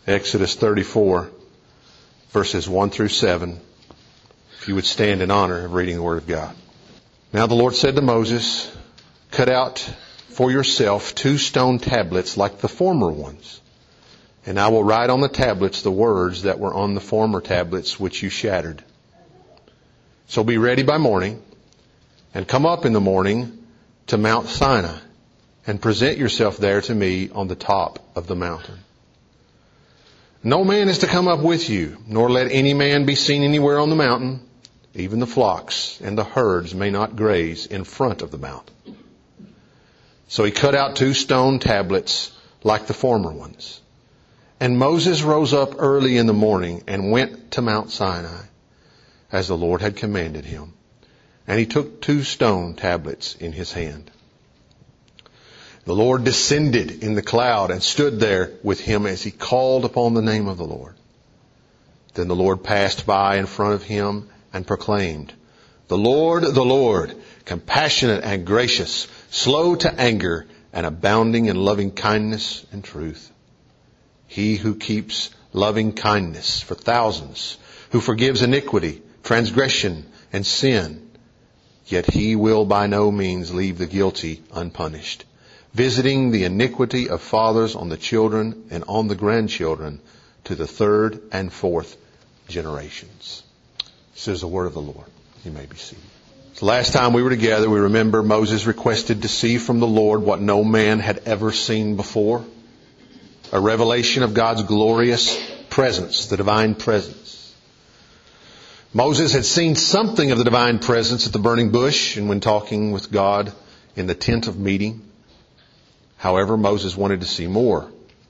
Exodus 34, verses 1 through 7. If you would stand in honor of reading the Word of God. Now the Lord said to Moses, "Cut out for yourself 2 stone tablets like the former ones. And I will write on the tablets the words that were on the former tablets which you shattered. So be ready by morning, and come up in the morning to Mount Sinai, and present yourself there to me on the top of the mountain. No man is to come up with you, nor let any man be seen anywhere on the mountain. Even the flocks and the herds may not graze in front of the mountain." So he cut out 2 stone tablets like the former ones. And Moses rose up early in the morning and went to Mount Sinai, as the Lord had commanded him. And he took 2 stone tablets in his hand. The Lord descended in the cloud and stood there with him as he called upon the name of the Lord. Then the Lord passed by in front of him and proclaimed, the Lord, compassionate and gracious, slow to anger and abounding in loving kindness and truth. He who keeps loving kindness for thousands, who forgives iniquity, transgression, and sin. Yet he will by no means leave the guilty unpunished, visiting the iniquity of fathers on the children and on the grandchildren to the 3rd and 4th generations. This is the word of the Lord. You may be seated. So last time we were together, we remember Moses requested to see from the Lord what no man had ever seen before. A revelation of God's glorious presence, the divine presence. Moses had seen something of the divine presence at the burning bush and when talking with God in the tent of meeting. However, Moses wanted to see more.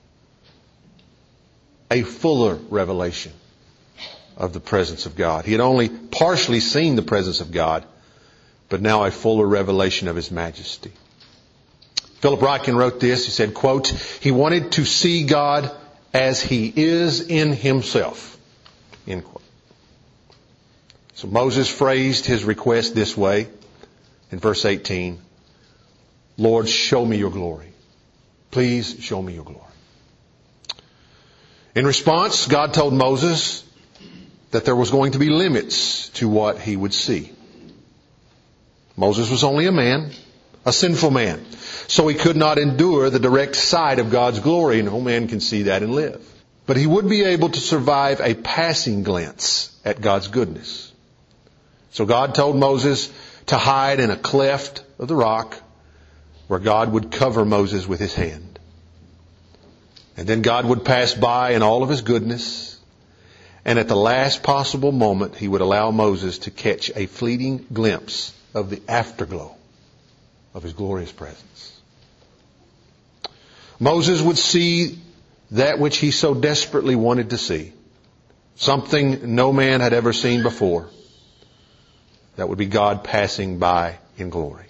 A fuller revelation of the presence of God. He had only partially seen the presence of God, but now a fuller revelation of His majesty. Philip Ryken wrote this. He said, quote, "He wanted to see God as He is in Himself." End quote. So Moses phrased his request this way in verse 18. "Lord, show me your glory. Please show me your glory." In response, God told Moses that there was going to be limits to what he would see. Moses was only a man, a sinful man, so he could not endure the direct sight of God's glory. No man can see that and live. But he would be able to survive a passing glance at God's goodness. So God told Moses to hide in a cleft of the rock where God would cover Moses with His hand. And then God would pass by in all of His goodness. And at the last possible moment, He would allow Moses to catch a fleeting glimpse of the afterglow of His glorious presence. Moses would see that which he so desperately wanted to see. Something no man had ever seen before. That would be God passing by in glory.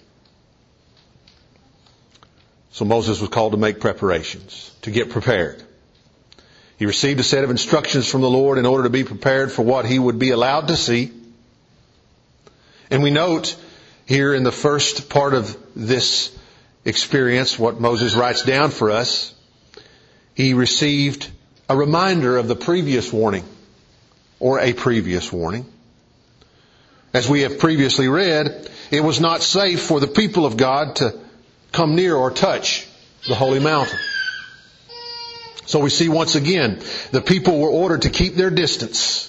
So Moses was called to make preparations, to get prepared. He received a set of instructions from the Lord in order to be prepared for what he would be allowed to see. And we note here in the first part of this experience, what Moses writes down for us, he received a reminder of the previous warning, or a previous warning. As we have previously read, it was not safe for the people of God to come near or touch the holy mountain. So we see once again, the people were ordered to keep their distance.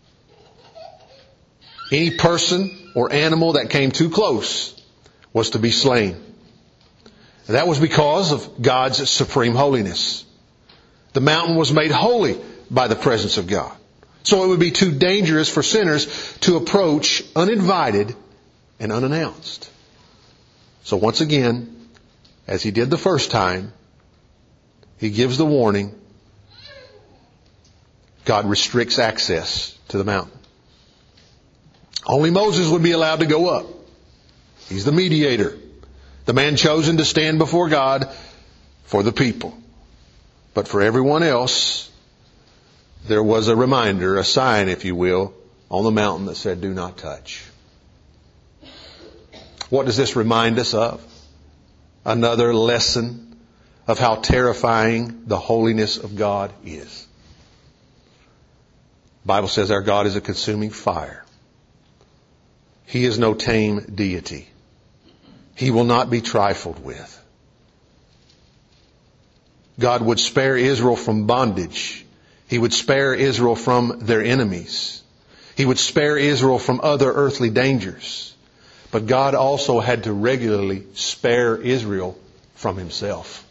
Any person or animal that came too close was to be slain. And that was because of God's supreme holiness. The mountain was made holy by the presence of God. So it would be too dangerous for sinners to approach uninvited and unannounced. So once again, as he did the first time, he gives the warning. God restricts access to the mountain. Only Moses would be allowed to go up. He's the mediator, the man chosen to stand before God for the people. But for everyone else, there was a reminder, a sign, if you will, on the mountain that said, "Do not touch." What does this remind us of? Another lesson of how terrifying the holiness of God is. The Bible says our God is a consuming fire. He is no tame deity. He will not be trifled with. God would spare Israel from bondage. He would spare Israel from their enemies. He would spare Israel from other earthly dangers. But God also had to regularly spare Israel from himself.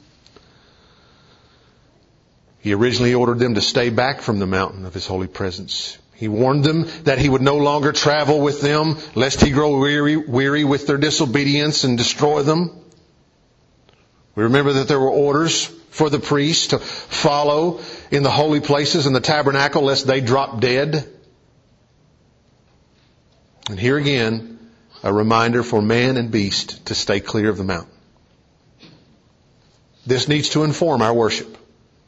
He originally ordered them to stay back from the mountain of his holy presence. He warned them that he would no longer travel with them, lest he grow weary with their disobedience and destroy them. We remember that there were orders for the priests to follow in the holy places in the tabernacle, lest they drop dead. And here again, a reminder for man and beast to stay clear of the mountain. This needs to inform our worship.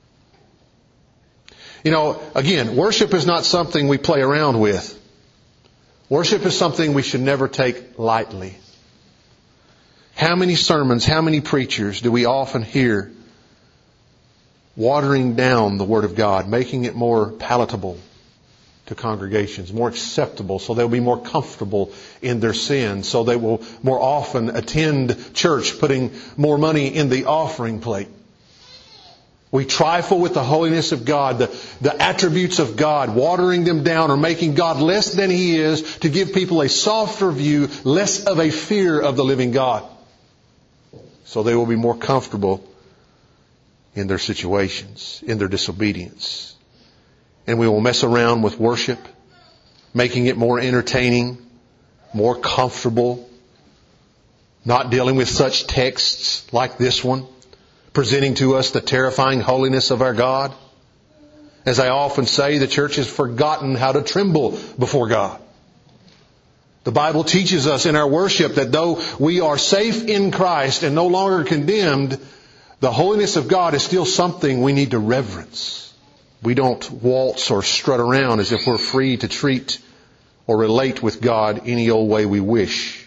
You know, again, worship is not something we play around with. Worship is something we should never take lightly. How many sermons, how many preachers do we often hear watering down the Word of God, making it more palatable to congregations, more acceptable, so they'll be more comfortable in their sin, so they will more often attend church, putting more money in the offering plate. We trifle with the holiness of God, the attributes of God, watering them down or making God less than He is to give people a softer view, less of a fear of the living God. So they will be more comfortable in their situations, in their disobedience. And we will mess around with worship, making it more entertaining, more comfortable, not dealing with such texts like this one, presenting to us the terrifying holiness of our God. As I often say, the church has forgotten how to tremble before God. The Bible teaches us in our worship that though we are safe in Christ and no longer condemned, the holiness of God is still something we need to reverence. We don't waltz or strut around as if we're free to treat or relate with God any old way we wish.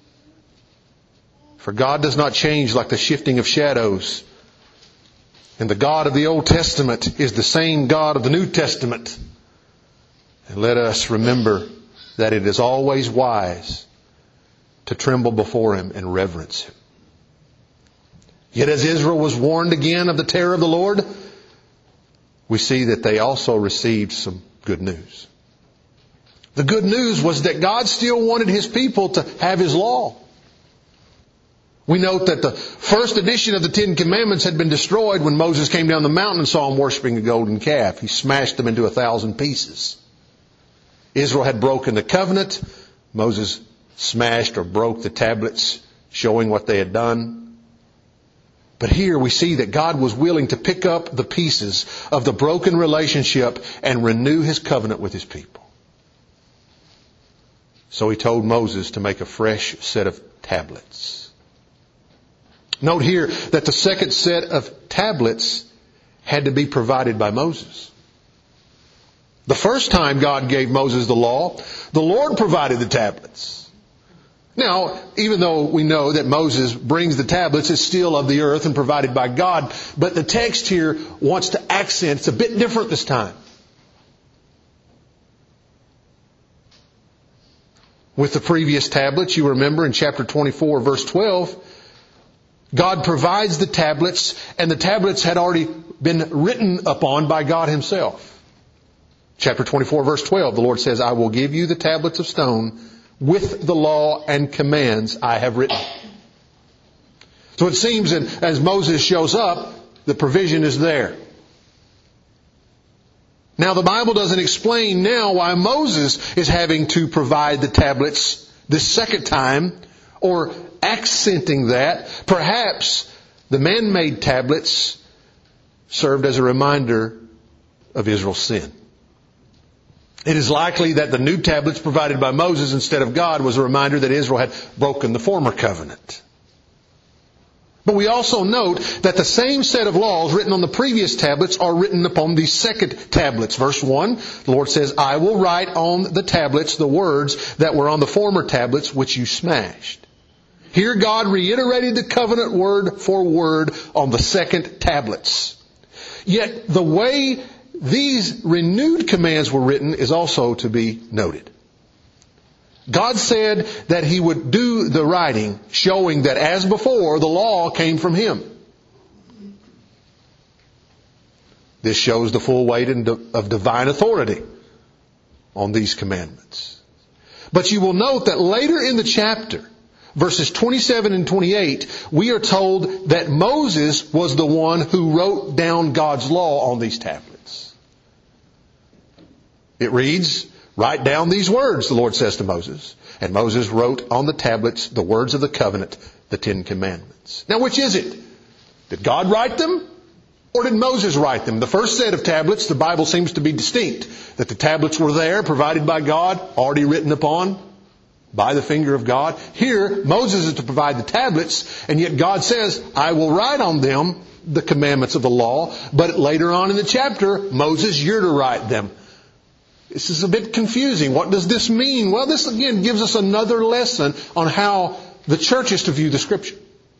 For God does not change like the shifting of shadows. And the God of the Old Testament is the same God of the New Testament. And let us remember that it is always wise to tremble before Him and reverence Him. Yet as Israel was warned again of the terror of the Lord, we see that they also received some good news. The good news was that God still wanted His people to have His law. We note that the first edition of the Ten Commandments had been destroyed when Moses came down the mountain and saw them worshiping a golden calf. He smashed them into 1,000 pieces. Israel had broken the covenant. Moses smashed or broke the tablets showing what they had done. But here we see that God was willing to pick up the pieces of the broken relationship and renew His covenant with His people. So He told Moses to make a fresh set of tablets. Note here that the second set of tablets had to be provided by Moses. The first time God gave Moses the law, the Lord provided the tablets. Now, even though we know that Moses brings the tablets, it's still of the earth and provided by God. But the text here wants to accent, it's a bit different this time. With the previous tablets, you remember in chapter 24, verse 12, God provides the tablets, and the tablets had already been written upon by God Himself. Chapter 24, verse 12, the Lord says, I will give you the tablets of stone with the law and commands I have written. So it seems that as Moses shows up, the provision is there. Now the Bible doesn't explain now why Moses is having to provide the tablets this second time, or accenting that. Perhaps the man-made tablets served as a reminder of Israel's sin. It is likely that the new tablets provided by Moses instead of God was a reminder that Israel had broken the former covenant. But we also note that the same set of laws written on the previous tablets are written upon the second tablets. Verse 1, the Lord says, I will write on the tablets the words that were on the former tablets which you smashed. Here God reiterated the covenant word for word on the second tablets. Yet the way these renewed commands were written is also to be noted. God said that He would do the writing, showing that as before, the law came from Him. This shows the full weight of divine authority on these commandments. But you will note that later in the chapter, verses 27 and 28, we are told that Moses was the one who wrote down God's law on these tablets. It reads, "Write down these words," the Lord says to Moses. And Moses wrote on the tablets the words of the covenant, the 10 Commandments. Now, which is it? Did God write them? Or did Moses write them? The first set of tablets, the Bible seems to be distinct. That the tablets were there, provided by God, already written upon by the finger of God. Here, Moses is to provide the tablets, and yet God says, "I will write on them the commandments of the law." But later on in the chapter, Moses, you're to write them. This is a bit confusing. What does this mean? Well, this again gives us another lesson on how the church is to view the Scripture.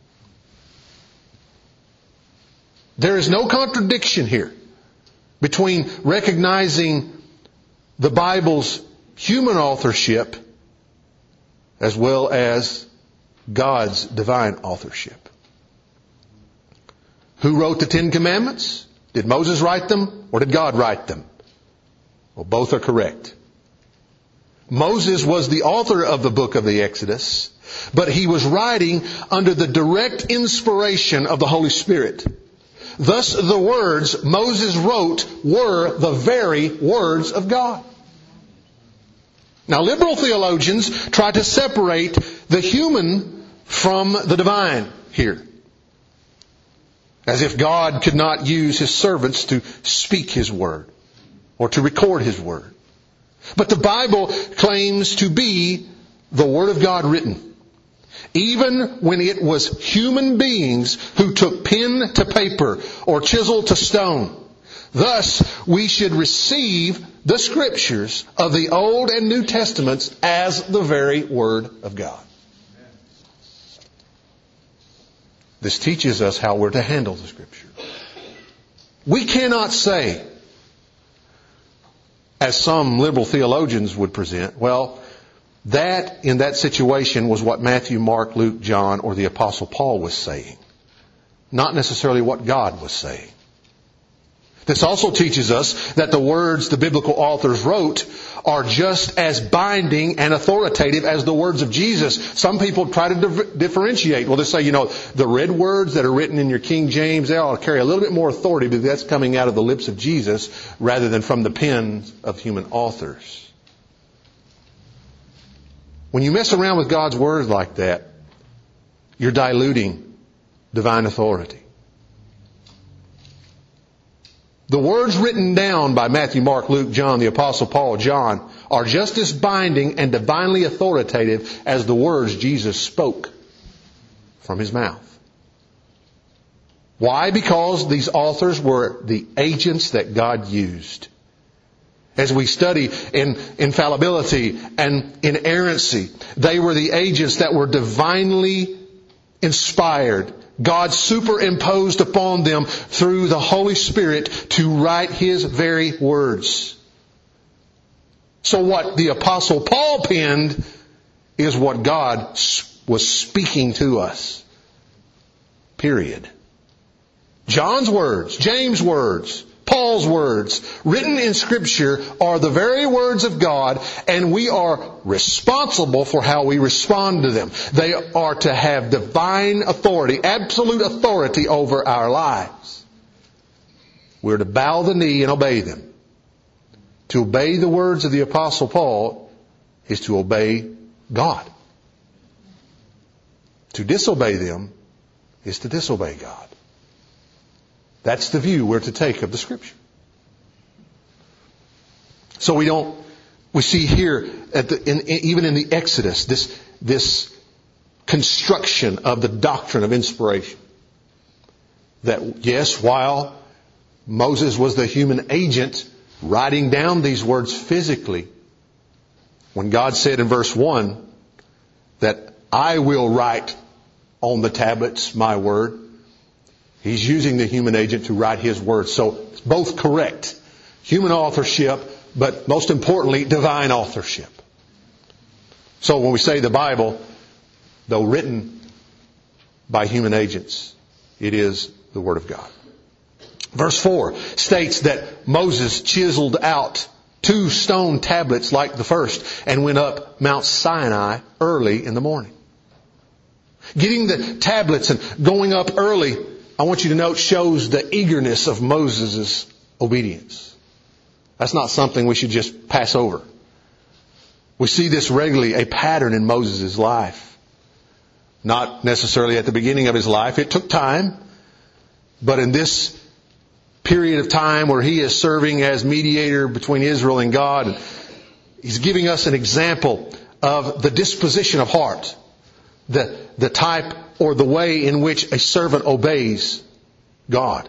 There is no contradiction here between recognizing the Bible's human authorship as well as God's divine authorship. Who wrote the 10 Commandments? Did Moses write them or did God write them? Well, both are correct. Moses was the author of the book of the Exodus, but he was writing under the direct inspiration of the Holy Spirit. Thus, the words Moses wrote were the very words of God. Now, liberal theologians try to separate the human from the divine here, as if God could not use His servants to speak His word or to record His word. But the Bible claims to be the Word of God written, even when it was human beings who took pen to paper or chisel to stone. Thus, we should receive the Scriptures of the Old and New Testaments as the very Word of God. This teaches us how we're to handle the Scripture. We cannot say, as some liberal theologians would present, well, that in that situation was what Matthew, Mark, Luke, John, or the Apostle Paul was saying. Not necessarily what God was saying. This also teaches us that the words the biblical authors wrote are just as binding and authoritative as the words of Jesus. Some people try to differentiate. Well, they say, the red words that are written in your King James, they ought to carry a little bit more authority because that's coming out of the lips of Jesus rather than from the pens of human authors. When you mess around with God's Word like that, you're diluting divine authority. The words written down by Matthew, Mark, Luke, John, the Apostle Paul, John, are just as binding and divinely authoritative as the words Jesus spoke from His mouth. Why? Because these authors were the agents that God used. As we study in infallibility and inerrancy, they were the agents that were divinely inspired. God superimposed upon them through the Holy Spirit to write His very words. So what the Apostle Paul penned is what God was speaking to us. Period. John's words, James' words, Paul's words, written in Scripture, are the very words of God, and we are responsible for how we respond to them. They are to have divine authority, absolute authority over our lives. We're to bow the knee and obey them. To obey the words of the Apostle Paul is to obey God. To disobey them is to disobey God. That's the view we're to take of the Scripture. So we see here, even in the Exodus, this construction of the doctrine of inspiration. That yes, while Moses was the human agent writing down these words physically, when God said in verse 1 that I will write on the tablets my word, He's using the human agent to write His words. So it's both correct. Human authorship, but most importantly, divine authorship. So when we say the Bible, though written by human agents, it is the Word of God. Verse 4 states that Moses chiseled out 2 stone tablets like the first and went up Mount Sinai early in the morning. Getting the tablets and going up early, I want you to note, shows the eagerness of Moses' obedience. That's not something we should just pass over. We see this regularly, a pattern in Moses' life. Not necessarily at the beginning of his life. It took time. But in this period of time where he is serving as mediator between Israel and God, he's giving us an example of the disposition of heart. The type or the way in which a servant obeys God.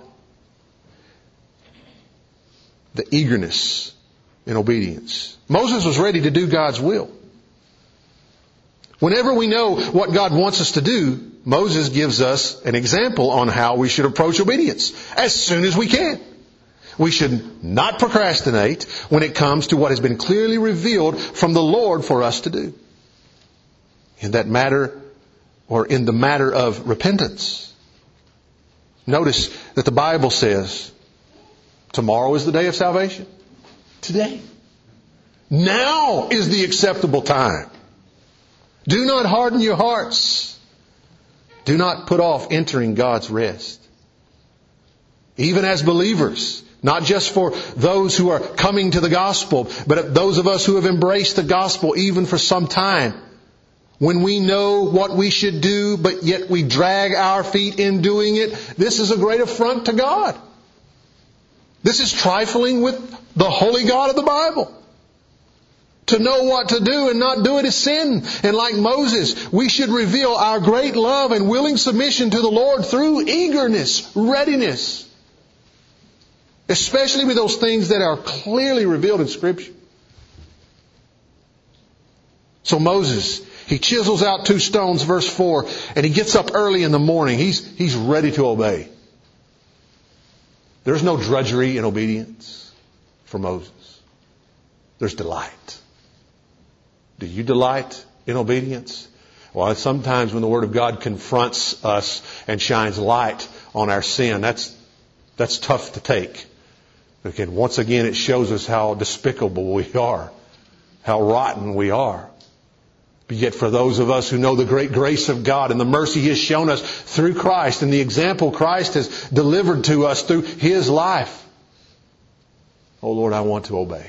The eagerness in obedience. Moses was ready to do God's will. Whenever we know what God wants us to do, Moses gives us an example on how we should approach obedience as soon as we can. We should not procrastinate when it comes to what has been clearly revealed from the Lord for us to do. In that matter, or in the matter of repentance. Notice that the Bible says, tomorrow is the day of salvation. Today. Now is the acceptable time. Do not harden your hearts. Do not put off entering God's rest. Even as believers, not just for those who are coming to the gospel, but those of us who have embraced the gospel even for some time. When we know what we should do, but yet we drag our feet in doing it, this is a great affront to God. This is trifling with the holy God of the Bible. To know what to do and not do it is sin. And like Moses, we should reveal our great love and willing submission to the Lord through eagerness, readiness. Especially with those things that are clearly revealed in Scripture. So Moses, he chisels out 2 stones, verse 4, and he gets up early in the morning. He's ready to obey. There's no drudgery in obedience for Moses. There's delight. Do you delight in obedience? Well, sometimes when the Word of God confronts us and shines light on our sin, that's tough to take. Again, once again, it shows us how despicable we are, how rotten we are. But yet for those of us who know the great grace of God and the mercy He has shown us through Christ and the example Christ has delivered to us through His life, oh Lord, I want to obey.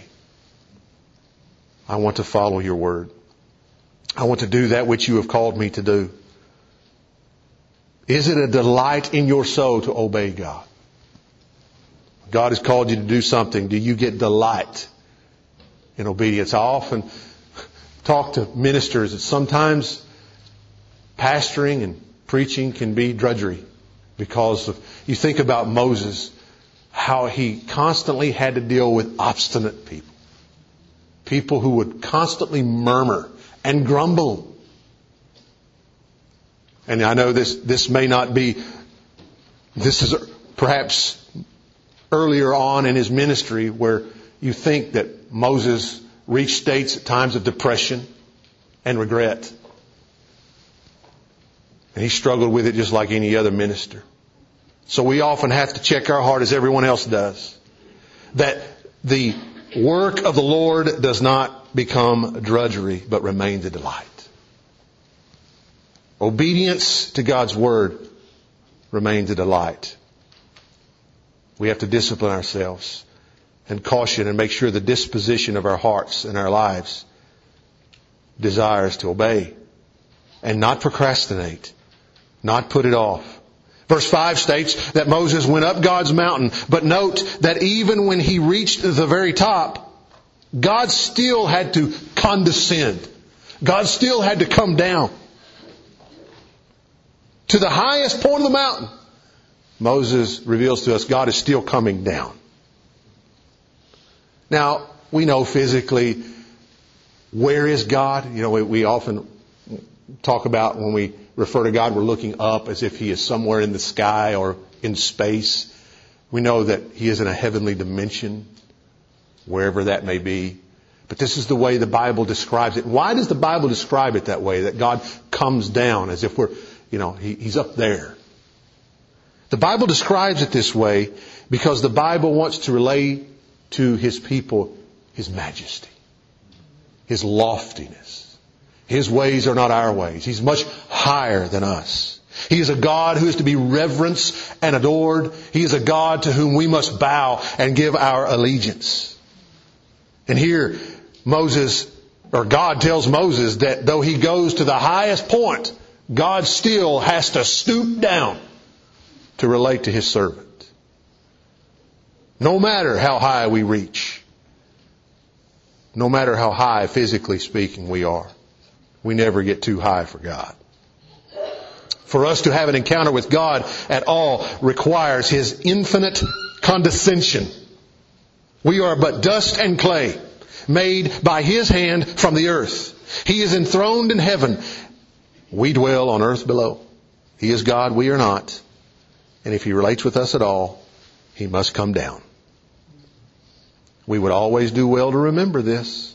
I want to follow Your Word. I want to do that which You have called me to do. Is it a delight in your soul to obey God? God has called you to do something. Do you get delight in obedience? I often talk to ministers that sometimes pastoring and preaching can be drudgery because of, you think about Moses, how he constantly had to deal with obstinate people. People who would constantly murmur and grumble. And I know this may not be, this is perhaps earlier on in his ministry where you think that Moses reached states at times of depression and regret. And he struggled with it just like any other minister. So we often have to check our heart as everyone else does. That the work of the Lord does not become drudgery, but remains a delight. Obedience to God's Word remains a delight. We have to discipline ourselves and caution and make sure the disposition of our hearts and our lives desires to obey and not procrastinate, not put it off. Verse 5 states that Moses went up God's mountain, but note that even when he reached the very top, God still had to condescend. God still had to come down. To the highest point of the mountain, Moses reveals to us God is still coming down. Now, we know physically, where is God? You know, we often talk about when we refer to God, we're looking up as if He is somewhere in the sky or in space. We know that He is in a heavenly dimension. wherever that may be. But this is the way the Bible describes it. Why does the Bible describe it that way? That God comes down as if He's up there. The Bible describes it this way because the Bible wants to relay to His people His majesty, His loftiness. His ways are not our ways. He's much higher than us. He is a God who is to be reverenced and adored. He is a God to whom we must bow and give our allegiance. And here God tells Moses that though he goes to the highest point, God still has to stoop down to relate to His servant. No matter how high we reach, no matter how high, physically speaking, we are, we never get too high for God. For us to have an encounter with God at all requires His infinite condescension. We are but dust and clay, made by His hand from the earth. He is enthroned in heaven. We dwell on earth below. He is God, we are not. And if He relates with us at all, He must come down. We would always do well to remember this.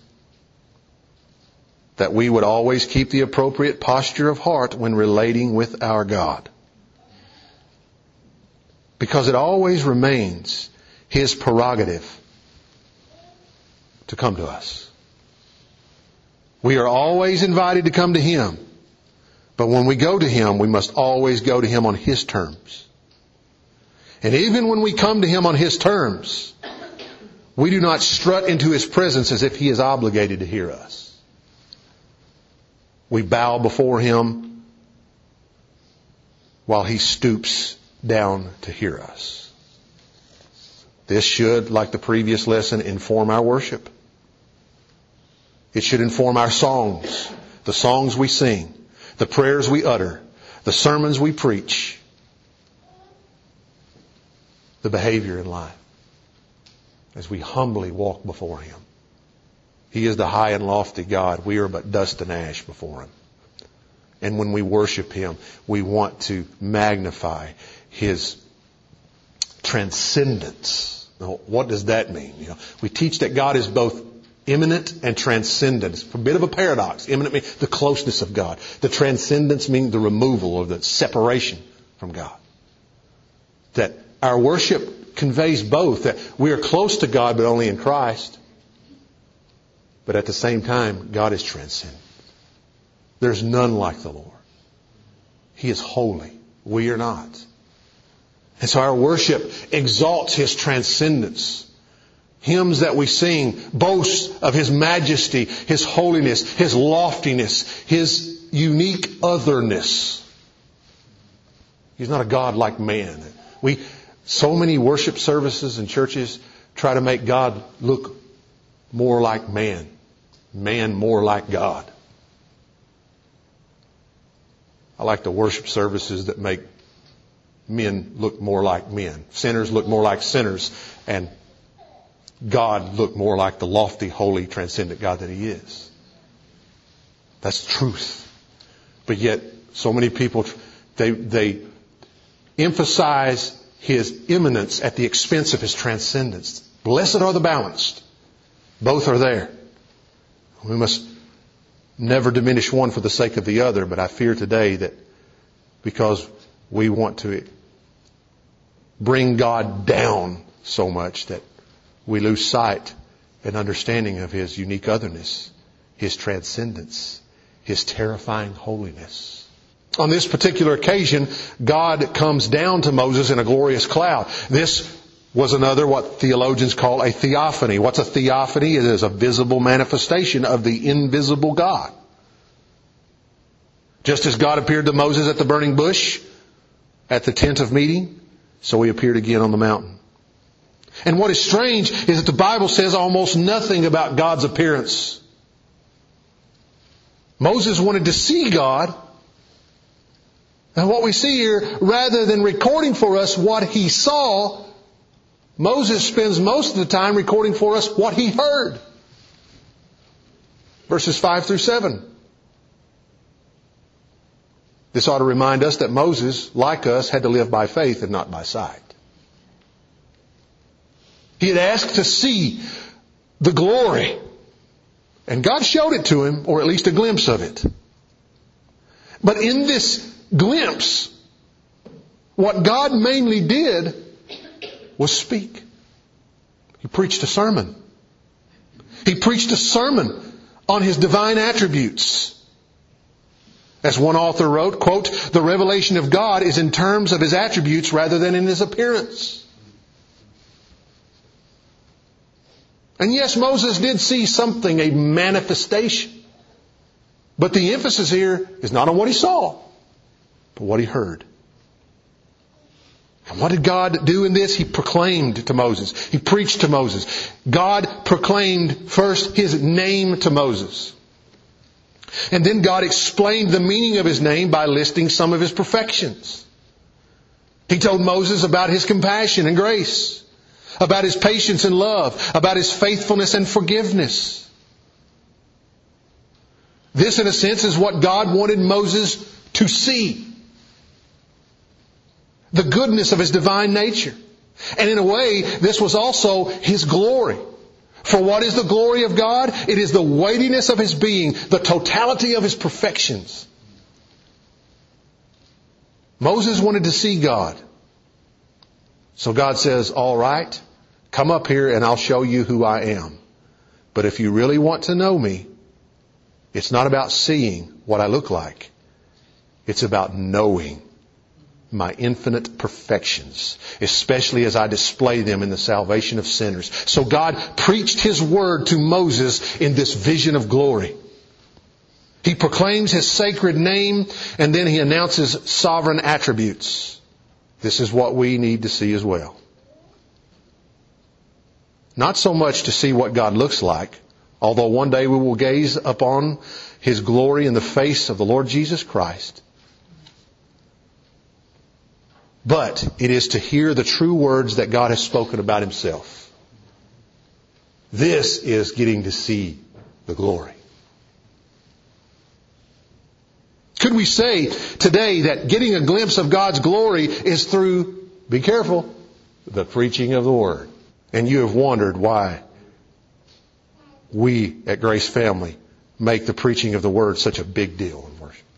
That we would always keep the appropriate posture of heart when relating with our God. Because it always remains His prerogative to come to us. We are always invited to come to Him. But when we go to Him, we must always go to Him on His terms. And even when we come to Him on His terms, we do not strut into His presence as if He is obligated to hear us. We bow before Him while He stoops down to hear us. This should, like the previous lesson, inform our worship. It should inform our songs, the songs we sing, the prayers we utter, the sermons we preach, the behavior in life as we humbly walk before Him. He is the high and lofty God. We are but dust and ash before Him. And when we worship Him, we want to magnify His transcendence. Now, what does that mean? We teach that God is both immanent and transcendent. It's a bit of a paradox. Immanent means the closeness of God. The transcendence means the removal or the separation from God. That our worship conveys both. That we are close to God, but only in Christ. But at the same time, God is transcendent. There's none like the Lord. He is holy. We are not. And so our worship exalts His transcendence. Hymns that we sing boast of His majesty, His holiness, His loftiness, His unique otherness. He's not a God like man. So many worship services and churches try to make God look more like man. Man more like God. I like the worship services that make men look more like men. Sinners look more like sinners. And God look more like the lofty, holy, transcendent God that He is. That's truth. But yet, so many people, they emphasize His immanence at the expense of His transcendence. Blessed are the balanced. Both are there. We must never diminish one for the sake of the other, but I fear today that because we want to bring God down so much that we lose sight and understanding of His unique otherness, His transcendence, His terrifying holiness. On this particular occasion, God comes down to Moses in a glorious cloud. This was another what theologians call a theophany. What's a theophany? It is a visible manifestation of the invisible God. Just as God appeared to Moses at the burning bush, at the tent of meeting, so He appeared again on the mountain. And what is strange is that the Bible says almost nothing about God's appearance. Moses wanted to see God. And what we see here, rather than recording for us what he saw, Moses spends most of the time recording for us what he heard. Verses 5 through 7. This ought to remind us that Moses, like us, had to live by faith and not by sight. He had asked to see the glory. And God showed it to him, or at least a glimpse of it. But in this glimpse, what God mainly did was speak. He preached a sermon. He preached a sermon on His divine attributes. As one author wrote, quote, "The revelation of God is in terms of His attributes rather than in His appearance." And yes, Moses did see something, a manifestation. But the emphasis here is not on what he saw, but what he heard. And what did God do in this? He proclaimed to Moses. He preached to Moses. God proclaimed first His name to Moses. And then God explained the meaning of His name by listing some of His perfections. He told Moses about His compassion and grace, about His patience and love, about His faithfulness and forgiveness. This, in a sense, is what God wanted Moses to see. The goodness of His divine nature. And in a way, this was also His glory. For what is the glory of God? It is the weightiness of His being, the totality of His perfections. Moses wanted to see God. So God says, all right, come up here and I'll show you who I am. But if you really want to know me, it's not about seeing what I look like. It's about knowing my infinite perfections, especially as I display them in the salvation of sinners. So God preached His word to Moses in this vision of glory. He proclaims His sacred name, and then He announces sovereign attributes. This is what we need to see as well. Not so much to see what God looks like, although one day we will gaze upon His glory in the face of the Lord Jesus Christ. But it is to hear the true words that God has spoken about Himself. This is getting to see the glory. Could we say today that getting a glimpse of God's glory is through, be careful, the preaching of the Word? And you have wondered why we at Grace Family make the preaching of the Word such a big deal in worship.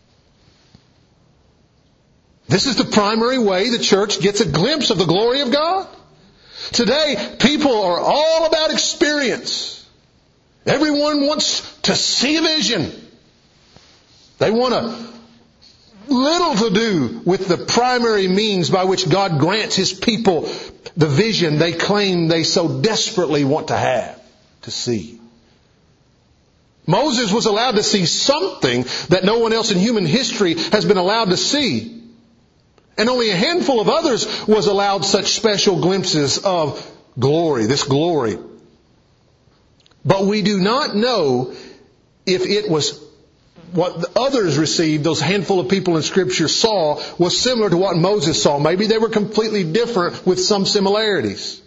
This is the primary way the church gets a glimpse of the glory of God. Today, people are all about experience. Everyone wants to see a vision. They want little to do with the primary means by which God grants His people the vision they claim they so desperately want to have, to see. Moses was allowed to see something that no one else in human history has been allowed to see. And only a handful of others was allowed such special glimpses of glory, this glory. But we do not know if it was what the others received, those handful of people in Scripture saw, was similar to what Moses saw. Maybe they were completely different with some similarities.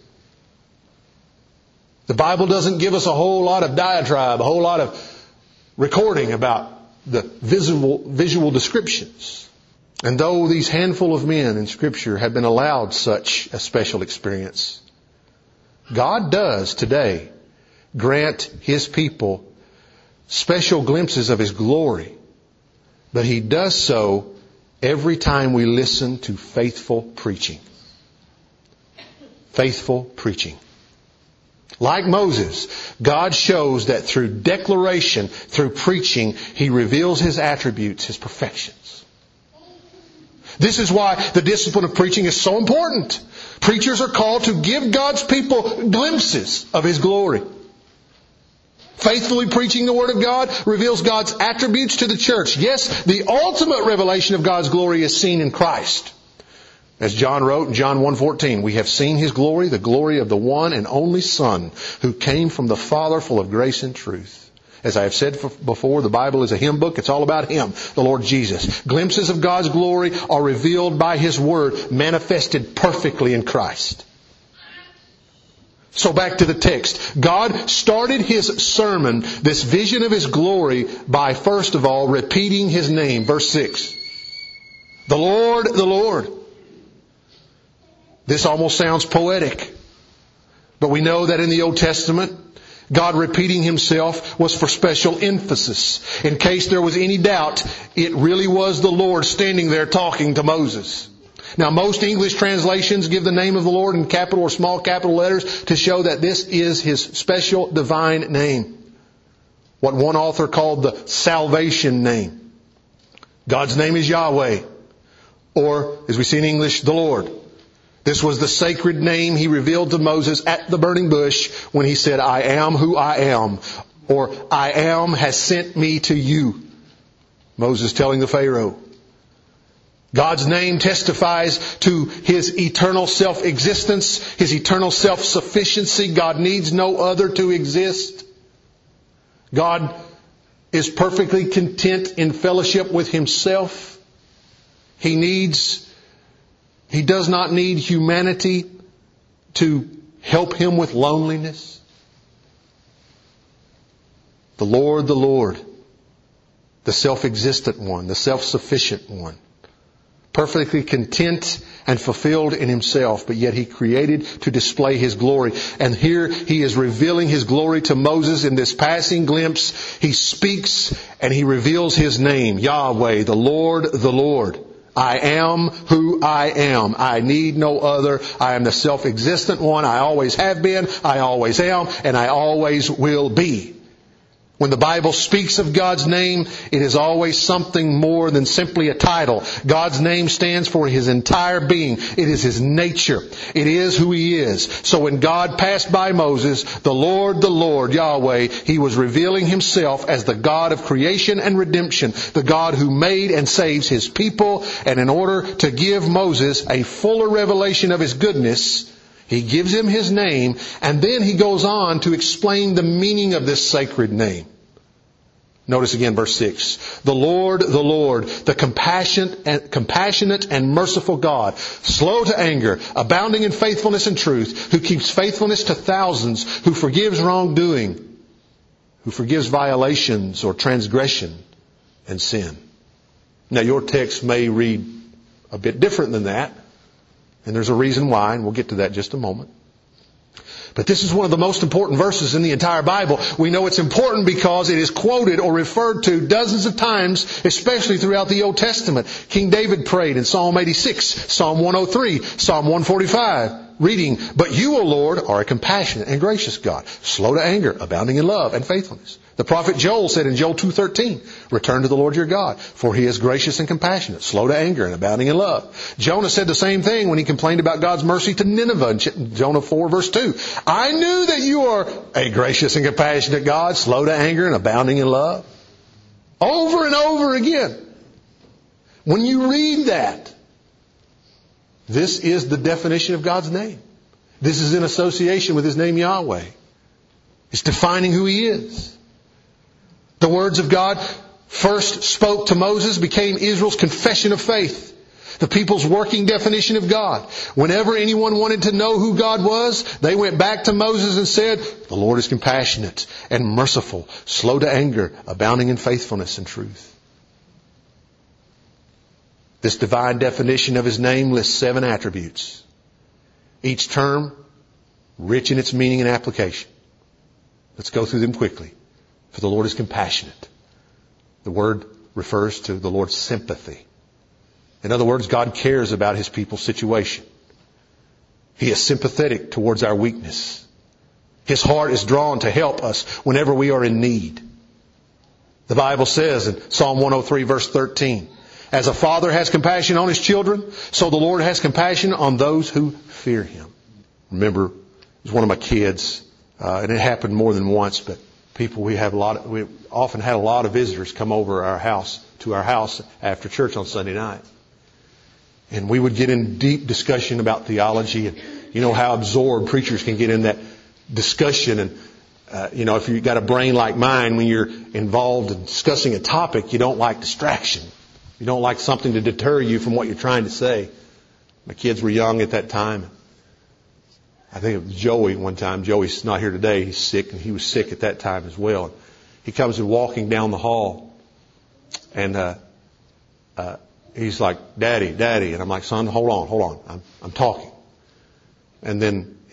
The Bible doesn't give us a whole lot of diatribe, a whole lot of recording about the visual descriptions. And though these handful of men in Scripture have been allowed such a special experience, God does today grant His people special glimpses of His glory. But He does so every time we listen to faithful preaching. Faithful preaching. Like Moses, God shows that through declaration, through preaching, He reveals His attributes, His perfections. This is why the discipline of preaching is so important. Preachers are called to give God's people glimpses of His glory. Faithfully preaching the Word of God reveals God's attributes to the church. Yes, the ultimate revelation of God's glory is seen in Christ. As John wrote in John 1:14, we have seen His glory, the glory of the one and only Son, who came from the Father, full of grace and truth. As I have said before, the Bible is a hymn book. It's all about Him, the Lord Jesus. Glimpses of God's glory are revealed by His Word, manifested perfectly in Christ. So back to the text. God started His sermon, this vision of His glory, by first of all repeating His name. Verse 6. The Lord, the Lord. This almost sounds poetic. But we know that in the Old Testament, God repeating Himself was for special emphasis. In case there was any doubt, it really was the Lord standing there talking to Moses. Now, most English translations give the name of the Lord in capital or small capital letters to show that this is His special divine name. What one author called the salvation name. God's name is Yahweh. Or, as we see in English, the Lord. This was the sacred name He revealed to Moses at the burning bush when He said, I am who I am. Or, I am has sent me to you. Moses telling the Pharaoh. God's name testifies to His eternal self-existence, His eternal self-sufficiency. God needs no other to exist. God is perfectly content in fellowship with Himself. He does not need humanity to help Him with loneliness. The Lord, the self-existent one, the self-sufficient one. Perfectly content and fulfilled in Himself, but yet He created to display His glory. And here He is revealing His glory to Moses in this passing glimpse. He speaks and He reveals His name, Yahweh, the Lord, the Lord. I am who I am. I need no other. I am the self-existent one. I always have been, I always am, and I always will be. When the Bible speaks of God's name, it is always something more than simply a title. God's name stands for His entire being. It is His nature. It is who He is. So when God passed by Moses, the Lord, Yahweh, He was revealing Himself as the God of creation and redemption, the God who made and saves His people. And in order to give Moses a fuller revelation of His goodness, He gives him His name, and then He goes on to explain the meaning of this sacred name. Notice again verse 6. The Lord, the compassionate and merciful God, slow to anger, abounding in faithfulness and truth, who keeps faithfulness to thousands, who forgives wrongdoing, who forgives violations or transgression and sin. Now your text may read a bit different than that. And there's a reason why, and we'll get to that in just a moment. But this is one of the most important verses in the entire Bible. We know it's important because it is quoted or referred to dozens of times, especially throughout the Old Testament. King David prayed in Psalm 86, Psalm 103, Psalm 145, reading, But you, O Lord, are a compassionate and gracious God, slow to anger, abounding in love and faithfulness. The prophet Joel said in Joel 2:13, Return to the Lord your God, for He is gracious and compassionate, slow to anger and abounding in love. Jonah said the same thing when he complained about God's mercy to Nineveh in Jonah 4 verse 2. I knew that you are a gracious and compassionate God, slow to anger and abounding in love. Over and over again. When you read that, this is the definition of God's name. This is in association with His name Yahweh. It's defining who He is. The words of God first spoke to Moses became Israel's confession of faith. The people's working definition of God. Whenever anyone wanted to know who God was, they went back to Moses and said, The Lord is compassionate and merciful, slow to anger, abounding in faithfulness and truth. This divine definition of His name lists 7 attributes. Each term rich in its meaning and application. Let's go through them quickly. For the Lord is compassionate. The word refers to the Lord's sympathy. In other words, God cares about His people's situation. He is sympathetic towards our weakness. His heart is drawn to help us whenever we are in need. The Bible says in Psalm 103 verse 13, As a father has compassion on his children, so the Lord has compassion on those who fear Him. Remember, it was one of my kids, and it happened more than once, but we often had a lot of visitors come over to our house after church on Sunday night. And we would get in deep discussion about theology, and you know how absorbed preachers can get in that discussion. And if you've got a brain like mine, when you're involved in discussing a topic, you don't like distraction. You don't like something to deter you from what you're trying to say. My kids were young at that time. I think it was Joey one time. Joey's not here today. He's sick, and he was sick at that time as well. He comes and walking down the hall, and he's like, Daddy. And I'm like, son, hold on. I'm talking. And then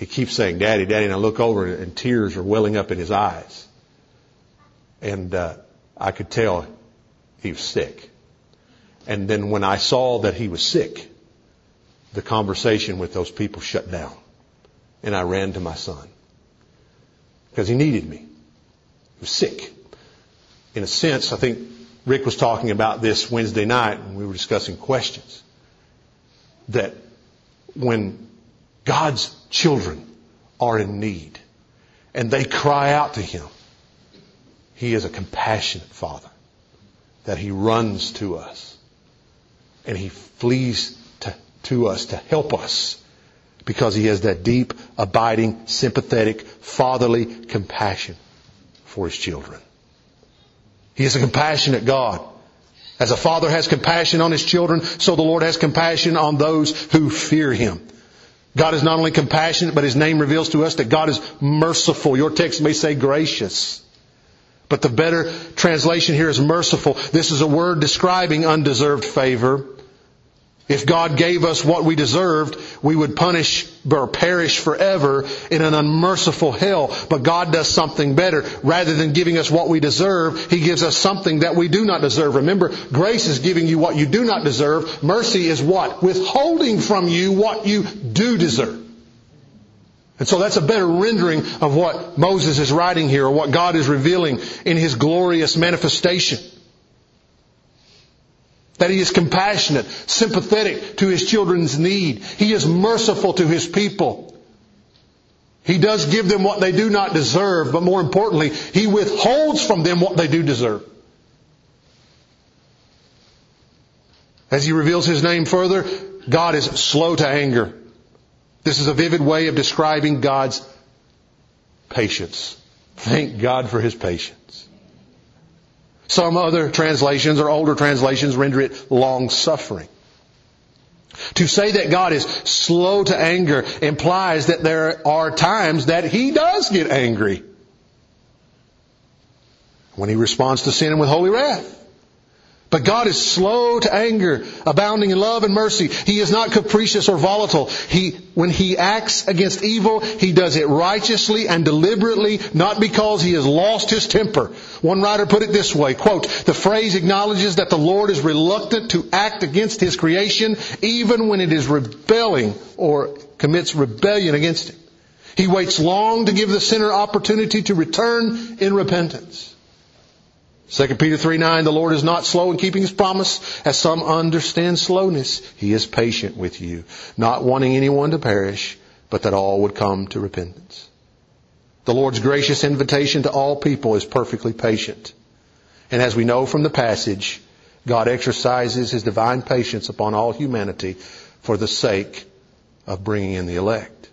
he keeps saying, Daddy, Daddy, and I look over and tears are welling up in his eyes. And I could tell he was sick. And then when I saw that he was sick, the conversation with those people shut down. And I ran to my son. Because he needed me. He was sick. In a sense, I think Rick was talking about this Wednesday night when we were discussing questions. That when God's children are in need and they cry out to Him, He is a compassionate Father. That He runs to us. And He flees to us to help us. Because He has that deep, abiding, sympathetic, fatherly compassion for His children. He is a compassionate God. As a father has compassion on His children, so the Lord has compassion on those who fear Him. God is not only compassionate, but His name reveals to us that God is merciful. Your text may say gracious. But the better translation here is merciful. This is a word describing undeserved favor. If God gave us what we deserved, we would punish or perish forever in an unmerciful hell. But God does something better. Rather than giving us what we deserve, He gives us something that we do not deserve. Remember, grace is giving you what you do not deserve. Mercy is what? Withholding from you what you do deserve. And so that's a better rendering of what Moses is writing here, or what God is revealing in His glorious manifestation. That He is compassionate, sympathetic to His children's need. He is merciful to His people. He does give them what they do not deserve, but more importantly, He withholds from them what they do deserve. As He reveals His name further, God is slow to anger. This is a vivid way of describing God's patience. Thank God for His patience. Some other translations or older translations render it long-suffering. To say that God is slow to anger implies that there are times that He does get angry. When He responds to sin with holy wrath. But God is slow to anger, abounding in love and mercy. He is not capricious or volatile. When He acts against evil, He does it righteously and deliberately, not because He has lost His temper. One writer put it this way, quote, "The phrase acknowledges that the Lord is reluctant to act against His creation, even when it is rebelling or commits rebellion against Him. He waits long to give the sinner opportunity to return in repentance." 2 Peter 3:9, "The Lord is not slow in keeping His promise, as some understand slowness. He is patient with you, not wanting anyone to perish, but that all would come to repentance." The Lord's gracious invitation to all people is perfectly patient. And as we know from the passage, God exercises His divine patience upon all humanity for the sake of bringing in the elect.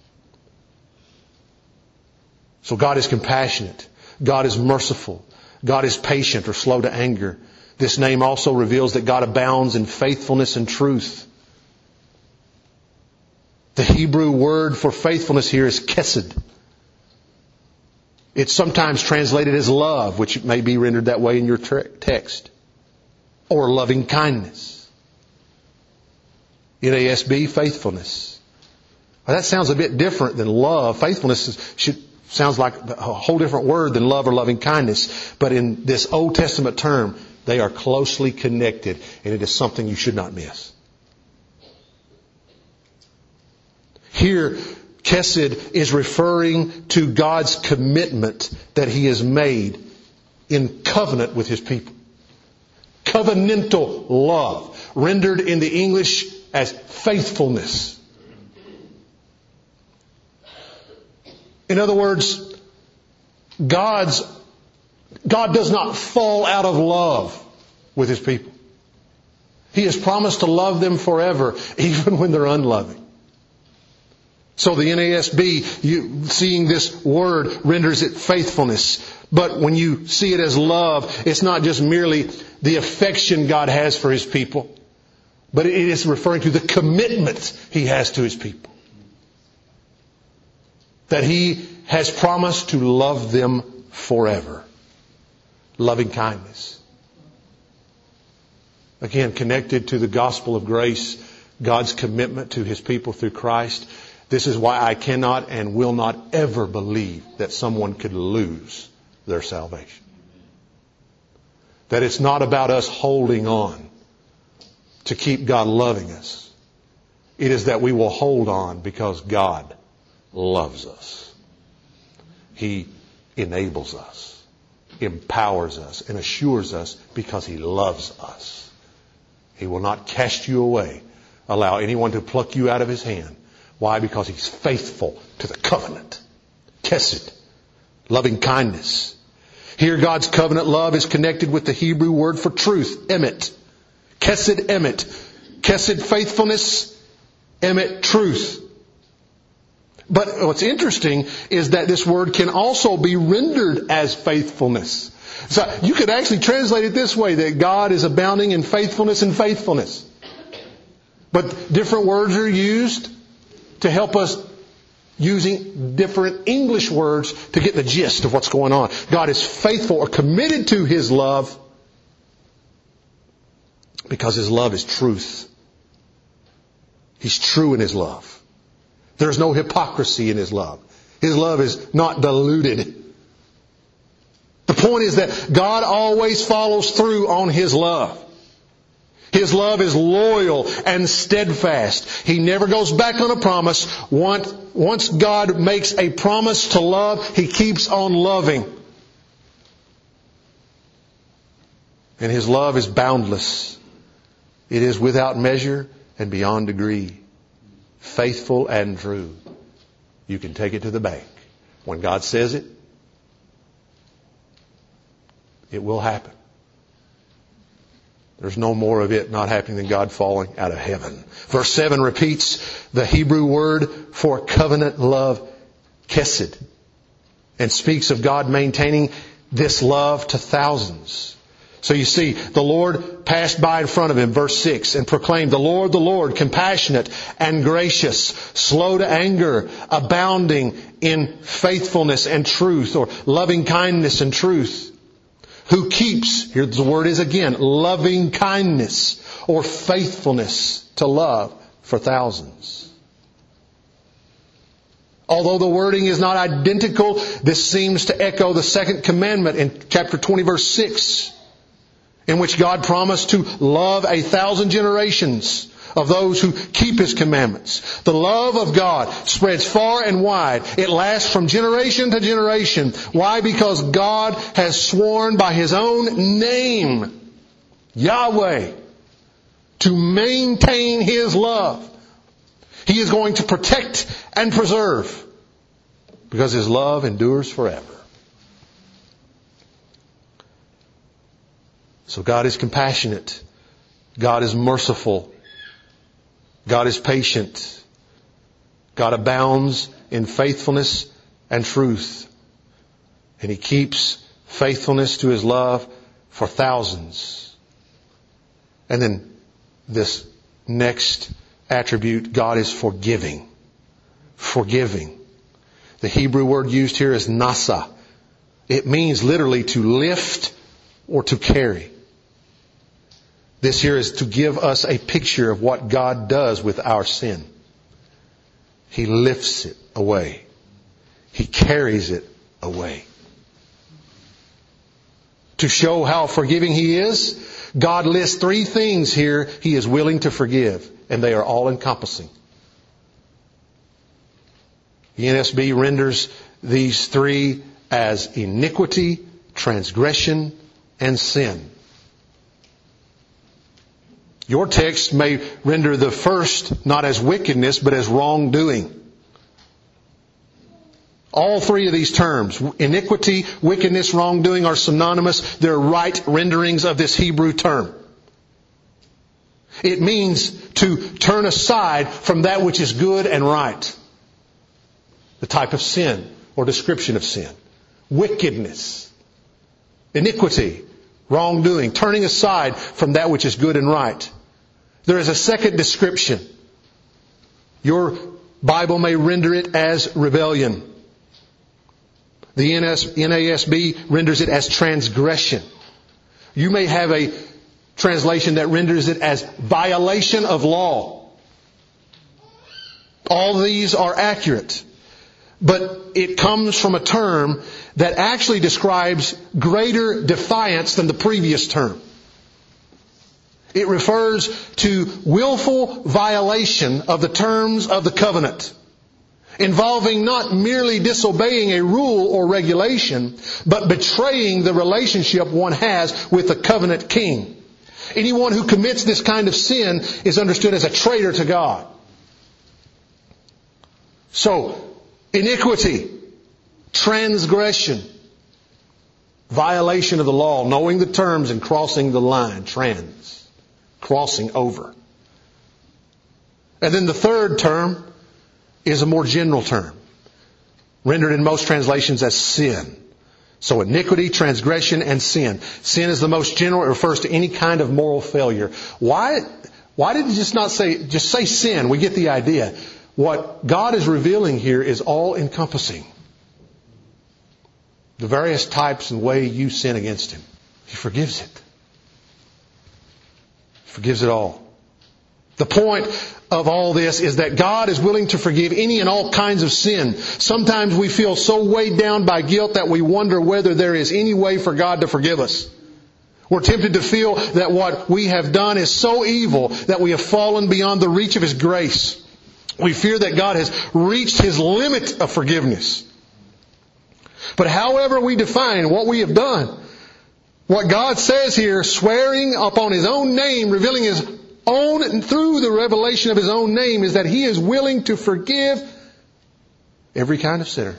So God is compassionate. God is merciful. God is patient or slow to anger. This name also reveals that God abounds in faithfulness and truth. The Hebrew word for faithfulness here is chesed. It's sometimes translated as love, which may be rendered that way in your text. Or loving kindness. NASB, faithfulness. Well, that sounds a bit different than love. Faithfulness sounds like a whole different word than love or loving kindness. But in this Old Testament term, they are closely connected, and it is something you should not miss. Here, Chesed is referring to God's commitment that He has made in covenant with His people. Covenantal love, rendered in the English as faithfulness. In other words, God does not fall out of love with His people. He has promised to love them forever, even when they're unloving. So the NASB, seeing this word, renders it faithfulness. But when you see it as love, it's not just merely the affection God has for His people, but it is referring to the commitment He has to His people. That He has promised to love them forever. Loving kindness. Again, connected to the gospel of grace, God's commitment to His people through Christ. This is why I cannot and will not ever believe that someone could lose their salvation. That it's not about us holding on to keep God loving us. It is that we will hold on because God loves us. He enables us, empowers us, and assures us because He loves us. He will not cast you away, allow anyone to pluck you out of His hand. Why? Because He's faithful to the covenant. Kesed, loving kindness. Here God's covenant love is connected with the Hebrew word for truth, emet. Kesed, emet. Kesed, faithfulness. Emet, truth. But what's interesting is that this word can also be rendered as faithfulness. So you could actually translate it this way, that God is abounding in faithfulness and faithfulness. But different words are used to help us, using different English words to get the gist of what's going on. God is faithful or committed to His love because His love is truth. He's true in His love. There's no hypocrisy in His love. His love is not diluted. The point is that God always follows through on His love. His love is loyal and steadfast. He never goes back on a promise. Once God makes a promise to love, He keeps on loving. And His love is boundless. It is without measure and beyond degree. Faithful and true. You can take it to the bank. When God says it, it will happen. There's no more of it not happening than God falling out of heaven. Verse 7 repeats the Hebrew word for covenant love, kesed, and speaks of God maintaining this love to thousands. So you see, the Lord passed by in front of him, verse 6, and proclaimed, the Lord, compassionate and gracious, slow to anger, abounding in faithfulness and truth, or loving kindness and truth. Who keeps, here the word is again, loving kindness or faithfulness to love for thousands. Although the wording is not identical, this seems to echo the second commandment in chapter 20, verse 6, in which God promised to love 1,000 generations of those who keep His commandments. The love of God spreads far and wide. It lasts from generation to generation. Why? Because God has sworn by His own name, Yahweh, to maintain His love. He is going to protect and preserve because His love endures forever. So God is compassionate. God is merciful. God is patient. God abounds in faithfulness and truth. And He keeps faithfulness to His love for thousands. And then this next attribute, God is forgiving. Forgiving. The Hebrew word used here is nasa. It means literally to lift or to carry. This here is to give us a picture of what God does with our sin. He lifts it away. He carries it away. To show how forgiving He is, God lists 3 things here He is willing to forgive, and they are all encompassing. The NSB renders these 3 as iniquity, transgression, and sin. Your text may render the first not as wickedness, but as wrongdoing. All 3 of these terms, iniquity, wickedness, wrongdoing, are synonymous. They're right renderings of this Hebrew term. It means to turn aside from that which is good and right. The type of sin or description of sin. Wickedness, iniquity, wrongdoing, turning aside from that which is good and right. There is a second description. Your Bible may render it as rebellion. The NASB renders it as transgression. You may have a translation that renders it as violation of law. All these are accurate. But it comes from a term that actually describes greater defiance than the previous term. It refers to willful violation of the terms of the covenant, involving not merely disobeying a rule or regulation, but betraying the relationship one has with the covenant king. Anyone who commits this kind of sin is understood as a traitor to God. So, iniquity, transgression, violation of the law, knowing the terms and crossing the line, crossing over. And then the third term is a more general term, rendered in most translations as sin. So iniquity, transgression, and sin. Sin is the most general. It refers to any kind of moral failure. Why did it just say sin? We get the idea. What God is revealing here is all encompassing. The various types and way you sin against Him. He forgives it. He forgives it all. The point of all this is that God is willing to forgive any and all kinds of sin. Sometimes we feel so weighed down by guilt that we wonder whether there is any way for God to forgive us. We're tempted to feel that what we have done is so evil that we have fallen beyond the reach of His grace. We fear that God has reached His limit of forgiveness. But however we define what we have done, what God says here, swearing upon His own name, revealing His own, and through the revelation of His own name, is that He is willing to forgive every kind of sinner.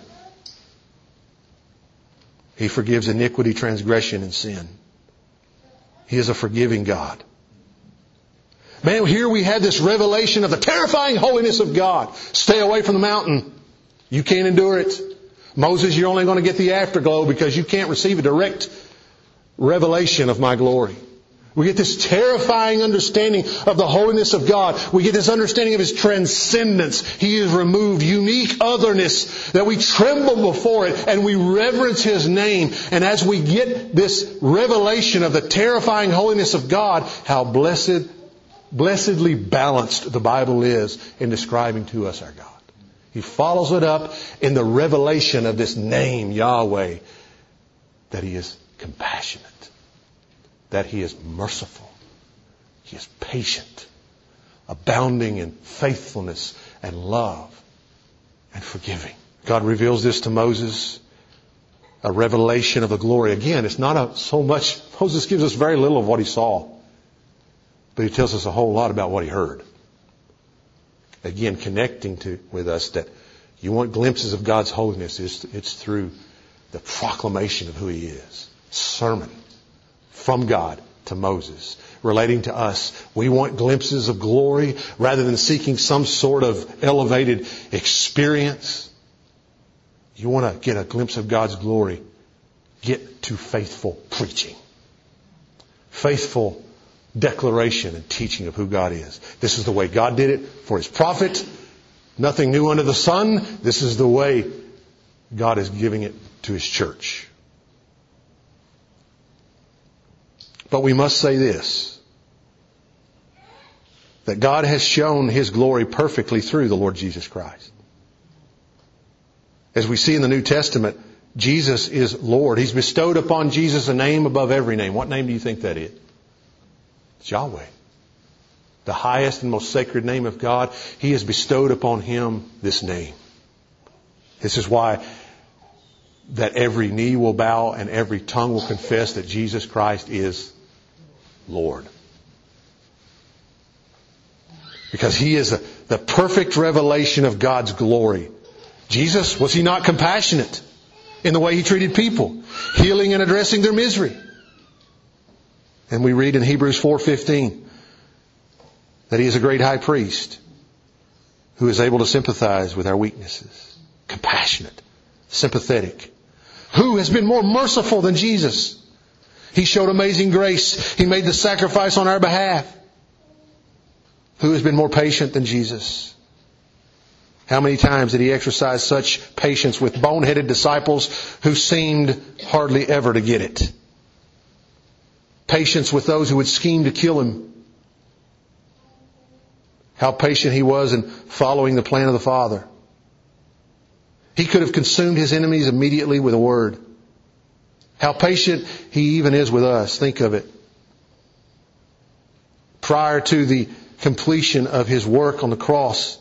He forgives iniquity, transgression, and sin. He is a forgiving God. Man, here we had this revelation of the terrifying holiness of God. Stay away from the mountain. You can't endure it. Moses, you're only going to get the afterglow because you can't receive a direct revelation of my glory. We get this terrifying understanding of the holiness of God. We get this understanding of His transcendence. He has removed unique otherness, that we tremble before it and we reverence His name. And as we get this revelation of the terrifying holiness of God, how blessedly balanced the Bible is in describing to us our God. He follows it up in the revelation of this name, Yahweh, that He is compassionate, that He is merciful, He is patient, abounding in faithfulness and love and forgiving. God reveals this to Moses, a revelation of the glory. Again, it's not so much, Moses gives us very little of what he saw, but he tells us a whole lot about what he heard. Again, connecting with us that you want glimpses of God's holiness, it's through the proclamation of who He is. Sermon from God to Moses, relating to us. We want glimpses of glory rather than seeking some sort of elevated experience. You want to get a glimpse of God's glory, get to faithful preaching. Faithful declaration and teaching of who God is. This is the way God did it for His prophet. Nothing new under the sun. This is the way God is giving it to His church. But we must say this, that God has shown His glory perfectly through the Lord Jesus Christ. As we see in the New Testament, Jesus is Lord. He's bestowed upon Jesus a name above every name. What name do you think that is? It's Yahweh. The highest and most sacred name of God. He has bestowed upon Him this name. This is why that every knee will bow and every tongue will confess that Jesus Christ is Lord. Because He is the perfect revelation of God's glory. Jesus, was He not compassionate in the way He treated people, healing and addressing their misery? And we read in Hebrews 4:15 that He is a great high priest who is able to sympathize with our weaknesses. Compassionate, sympathetic. Who has been more merciful than Jesus? He showed amazing grace. He made the sacrifice on our behalf. Who has been more patient than Jesus? How many times did He exercise such patience with boneheaded disciples who seemed hardly ever to get it? Patience with those who would scheme to kill Him. How patient He was in following the plan of the Father. He could have consumed His enemies immediately with a word. How patient He even is with us. Think of it. Prior to the completion of His work on the cross,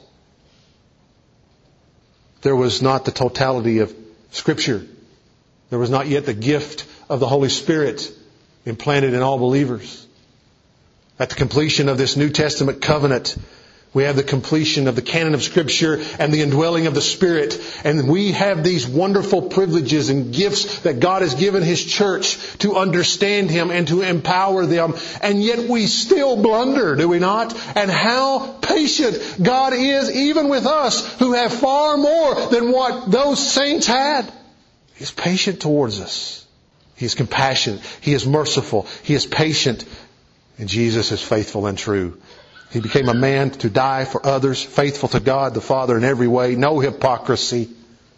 there was not the totality of Scripture. There was not yet the gift of the Holy Spirit implanted in all believers. At the completion of this New Testament covenant, we have the completion of the canon of Scripture and the indwelling of the Spirit. And we have these wonderful privileges and gifts that God has given His church to understand Him and to empower them. And yet we still blunder, do we not? And how patient God is even with us who have far more than what those saints had. He's patient towards us. He is compassionate. He is merciful. He is patient. And Jesus is faithful and true. He became a man to die for others, faithful to God the Father in every way, no hypocrisy.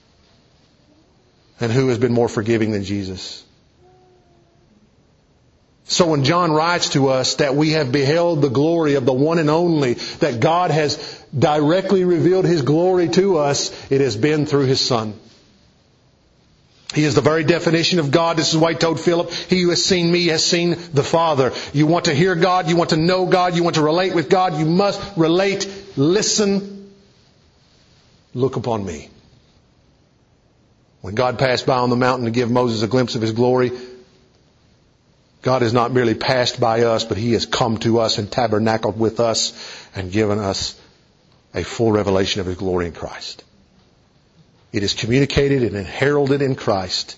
And who has been more forgiving than Jesus? So when John writes to us that we have beheld the glory of the one and only, that God has directly revealed His glory to us, it has been through His Son. He is the very definition of God. This is why He told Philip, he who has seen me has seen the Father. You want to hear God, you want to know God, you want to relate with God, you must relate, listen, look upon me. When God passed by on the mountain to give Moses a glimpse of His glory, God has not merely passed by us, but He has come to us and tabernacled with us and given us a full revelation of His glory in Christ. It is communicated and heralded in Christ.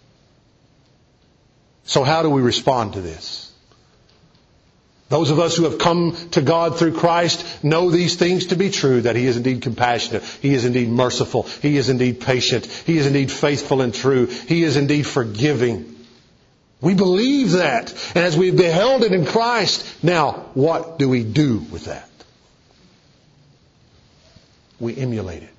So how do we respond to this? Those of us who have come to God through Christ know these things to be true, that He is indeed compassionate. He is indeed merciful. He is indeed patient. He is indeed faithful and true. He is indeed forgiving. We believe that. And as we've beheld it in Christ, now what do we do with that? We emulate it.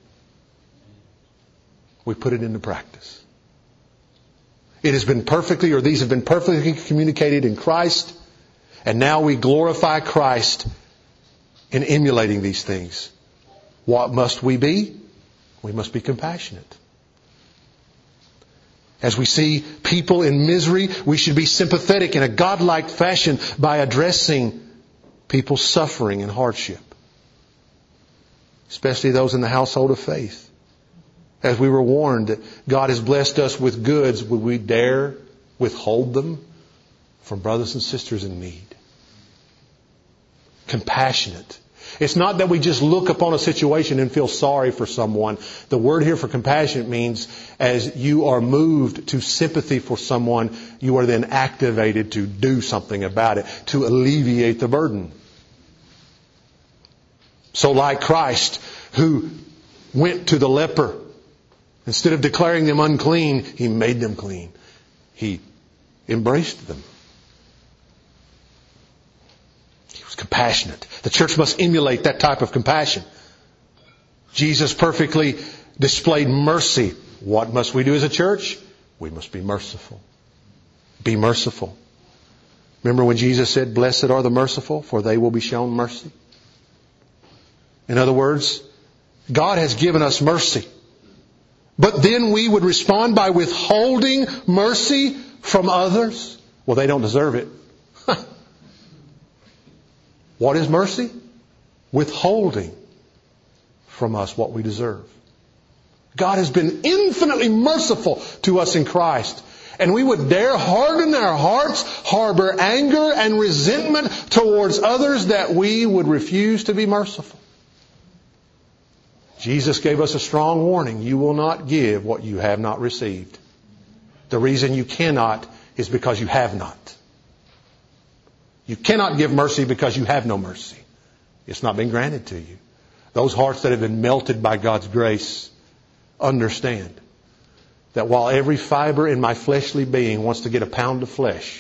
We put it into practice. It has been perfectly, or these have been perfectly communicated in Christ. And now we glorify Christ in emulating these things. What must we be? We must be compassionate. As we see people in misery, we should be sympathetic in a godlike fashion by addressing people's suffering and hardship. Especially those in the household of faith. As we were warned that God has blessed us with goods, would we dare withhold them from brothers and sisters in need? Compassionate. It's not that we just look upon a situation and feel sorry for someone. The word here for compassionate means as you are moved to sympathy for someone, you are then activated to do something about it, to alleviate the burden. So like Christ, who went to the leper, instead of declaring them unclean, He made them clean. He embraced them. He was compassionate. The church must emulate that type of compassion. Jesus perfectly displayed mercy. What must we do as a church? We must be merciful. Be merciful. Remember when Jesus said, "Blessed are the merciful, for they will be shown mercy." In other words, God has given us mercy. But then we would respond by withholding mercy from others? Well, they don't deserve it. What is mercy? Withholding from us what we deserve. God has been infinitely merciful to us in Christ. And we would dare harden our hearts, harbor anger and resentment towards others, that we would refuse to be merciful. Jesus gave us a strong warning. You will not give what you have not received. The reason you cannot is because you have not. You cannot give mercy because you have no mercy. It's not been granted to you. Those hearts that have been melted by God's grace understand that while every fiber in my fleshly being wants to get a pound of flesh,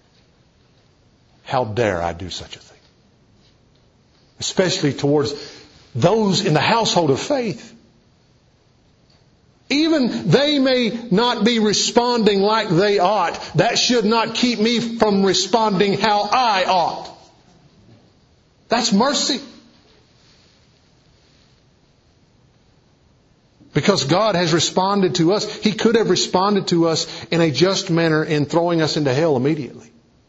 how dare I do such a thing? Especially towards those in the household of faith. Even they may not be responding like they ought. That should not keep me from responding how I ought. That's mercy. Because God has responded to us. He could have responded to us in a just manner in throwing us into hell immediately.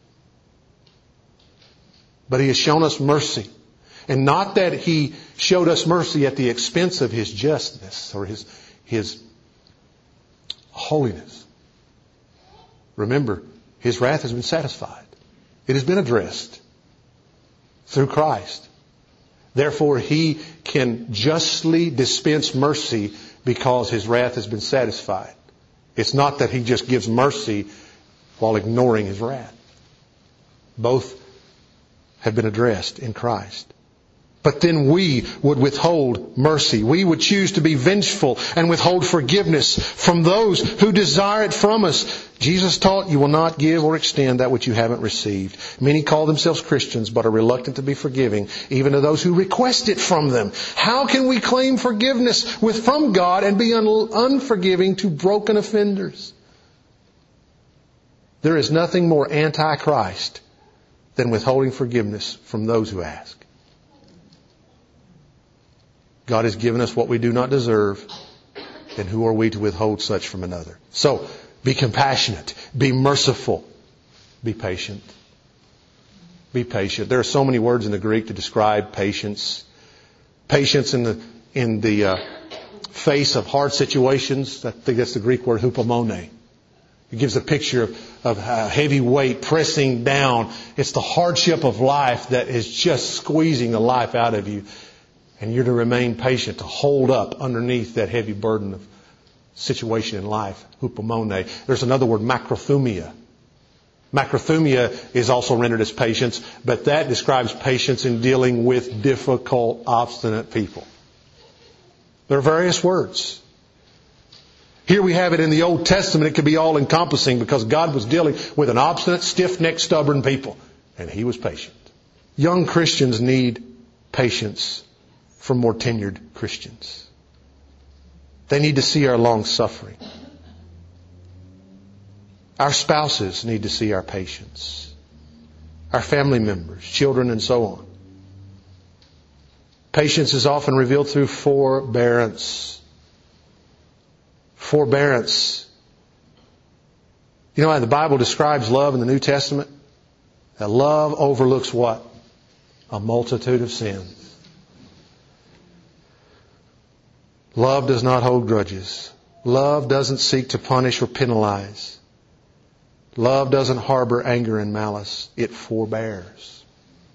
But He has shown us mercy. And not that He showed us mercy at the expense of His justness or His holiness. Remember, His wrath has been satisfied. It has been addressed through Christ. Therefore, He can justly dispense mercy because His wrath has been satisfied. It's not that He just gives mercy while ignoring His wrath. Both have been addressed in Christ. But then we would withhold mercy. We would choose to be vengeful and withhold forgiveness from those who desire it from us. Jesus taught, you will not give or extend that which you haven't received. Many call themselves Christians but are reluctant to be forgiving, even to those who request it from them. How can we claim forgiveness from God and be unforgiving to broken offenders? There is nothing more anti-Christ than withholding forgiveness from those who ask. God has given us what we do not deserve, and who are we to withhold such from another? So, be compassionate, be merciful, be patient. Be patient. There are so many words in the Greek to describe patience. Patience in the face of hard situations. I think that's the Greek word hupomone. It gives a picture of a heavy weight pressing down. It's the hardship of life that is just squeezing the life out of you. And you're to remain patient, to hold up underneath that heavy burden of situation in life. Hupomone. There's another word, macrothumia. Macrothumia is also rendered as patience, but that describes patience in dealing with difficult, obstinate people. There are various words. Here we have it in the Old Testament. It could be all encompassing because God was dealing with an obstinate, stiff-necked, stubborn people. And He was patient. Young Christians need patience from more tenured Christians. They need to see our long suffering. Our spouses need to see our patience. Our family members, children, and so on. Patience is often revealed through forbearance. Forbearance. You know how the Bible describes love in the New Testament? That love overlooks what? A multitude of sins. Love does not hold grudges. Love doesn't seek to punish or penalize. Love doesn't harbor anger and malice. It forbears.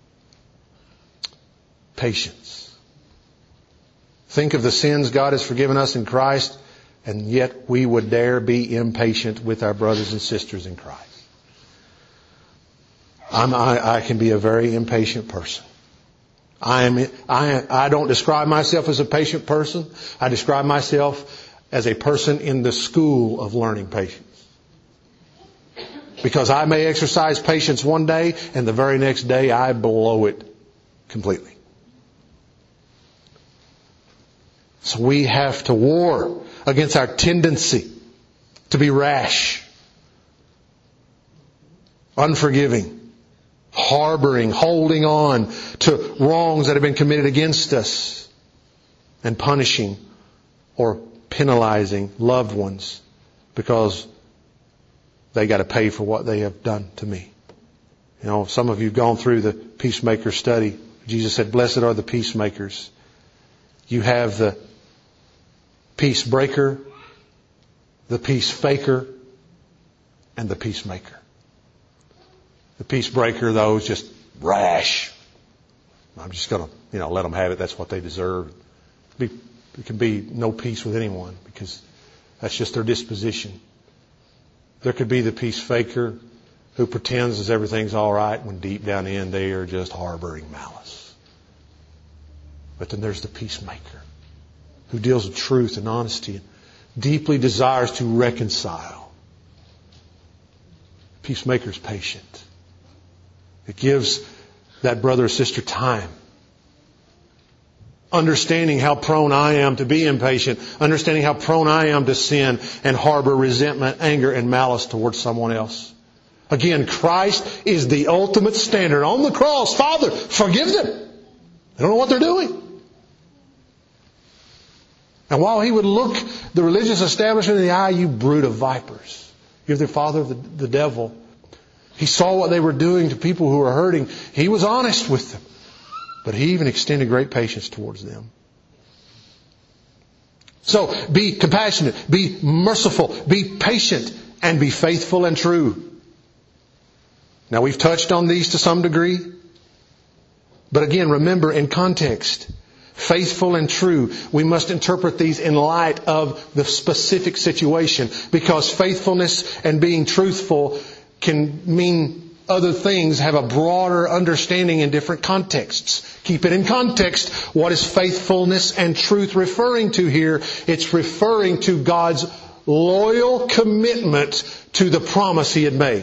Patience. Think of the sins God has forgiven us in Christ, and yet we would dare be impatient with our brothers and sisters in Christ. I can be a very impatient person. I don't describe myself as a patient person. I describe myself as a person in the school of learning patience. Because I may exercise patience one day and the very next day I blow it completely. So we have to war against our tendency to be rash, unforgiving, harboring, holding on to wrongs that have been committed against us, and punishing or penalizing loved ones because they got to pay for what they have done to me. You know, some of you have gone through the peacemaker study. Jesus said, "Blessed are the peacemakers." You have the peace breaker, the peace faker, and the peacemaker. The peace breaker, though, is just rash. I'm just going to, let them have it. That's what they deserve. It can be no peace with anyone because that's just their disposition. There could be the peace faker who pretends as everything's all right when deep down in they are just harboring malice. But then there's the peacemaker who deals with truth and honesty and deeply desires to reconcile. Peacemaker is patient. It gives that brother or sister time. Understanding how prone I am to be impatient. Understanding how prone I am to sin and harbor resentment, anger, and malice towards someone else. Again, Christ is the ultimate standard. On the cross, Father, forgive them. They don't know what they're doing. And while he would look the religious establishment in the eye, you brood of vipers, you're the father of the devil. He saw what they were doing to people who were hurting. He was honest with them. But he even extended great patience towards them. So be compassionate, be merciful, be patient, and be faithful and true. Now we've touched on these to some degree. But again, remember in context, faithful and true, we must interpret these in light of the specific situation. Because faithfulness and being truthful can mean other things, have a broader understanding in different contexts. Keep it in context. What is faithfulness and truth referring to here? It's referring to God's loyal commitment to the promise He had made.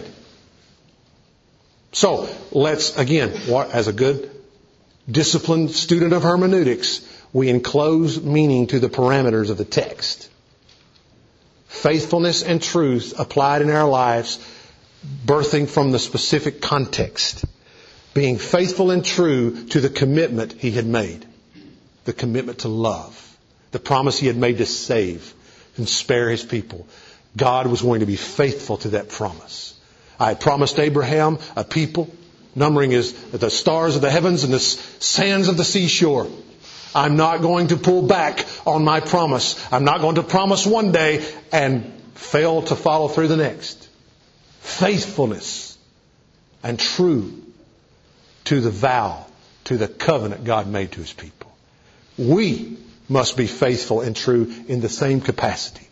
So, let's, again, as a good disciplined student of hermeneutics, we enclose meaning to the parameters of the text. Faithfulness and truth applied in our lives, birthing from the specific context. Being faithful and true to the commitment He had made. The commitment to love. The promise He had made to save and spare His people. God was going to be faithful to that promise. I had promised Abraham a people, numbering as the stars of the heavens and the sands of the seashore. I'm not going to pull back on my promise. I'm not going to promise one day and fail to follow through the next. Faithfulness and true to the vow, to the covenant God made to His people. We must be faithful and true in the same capacity.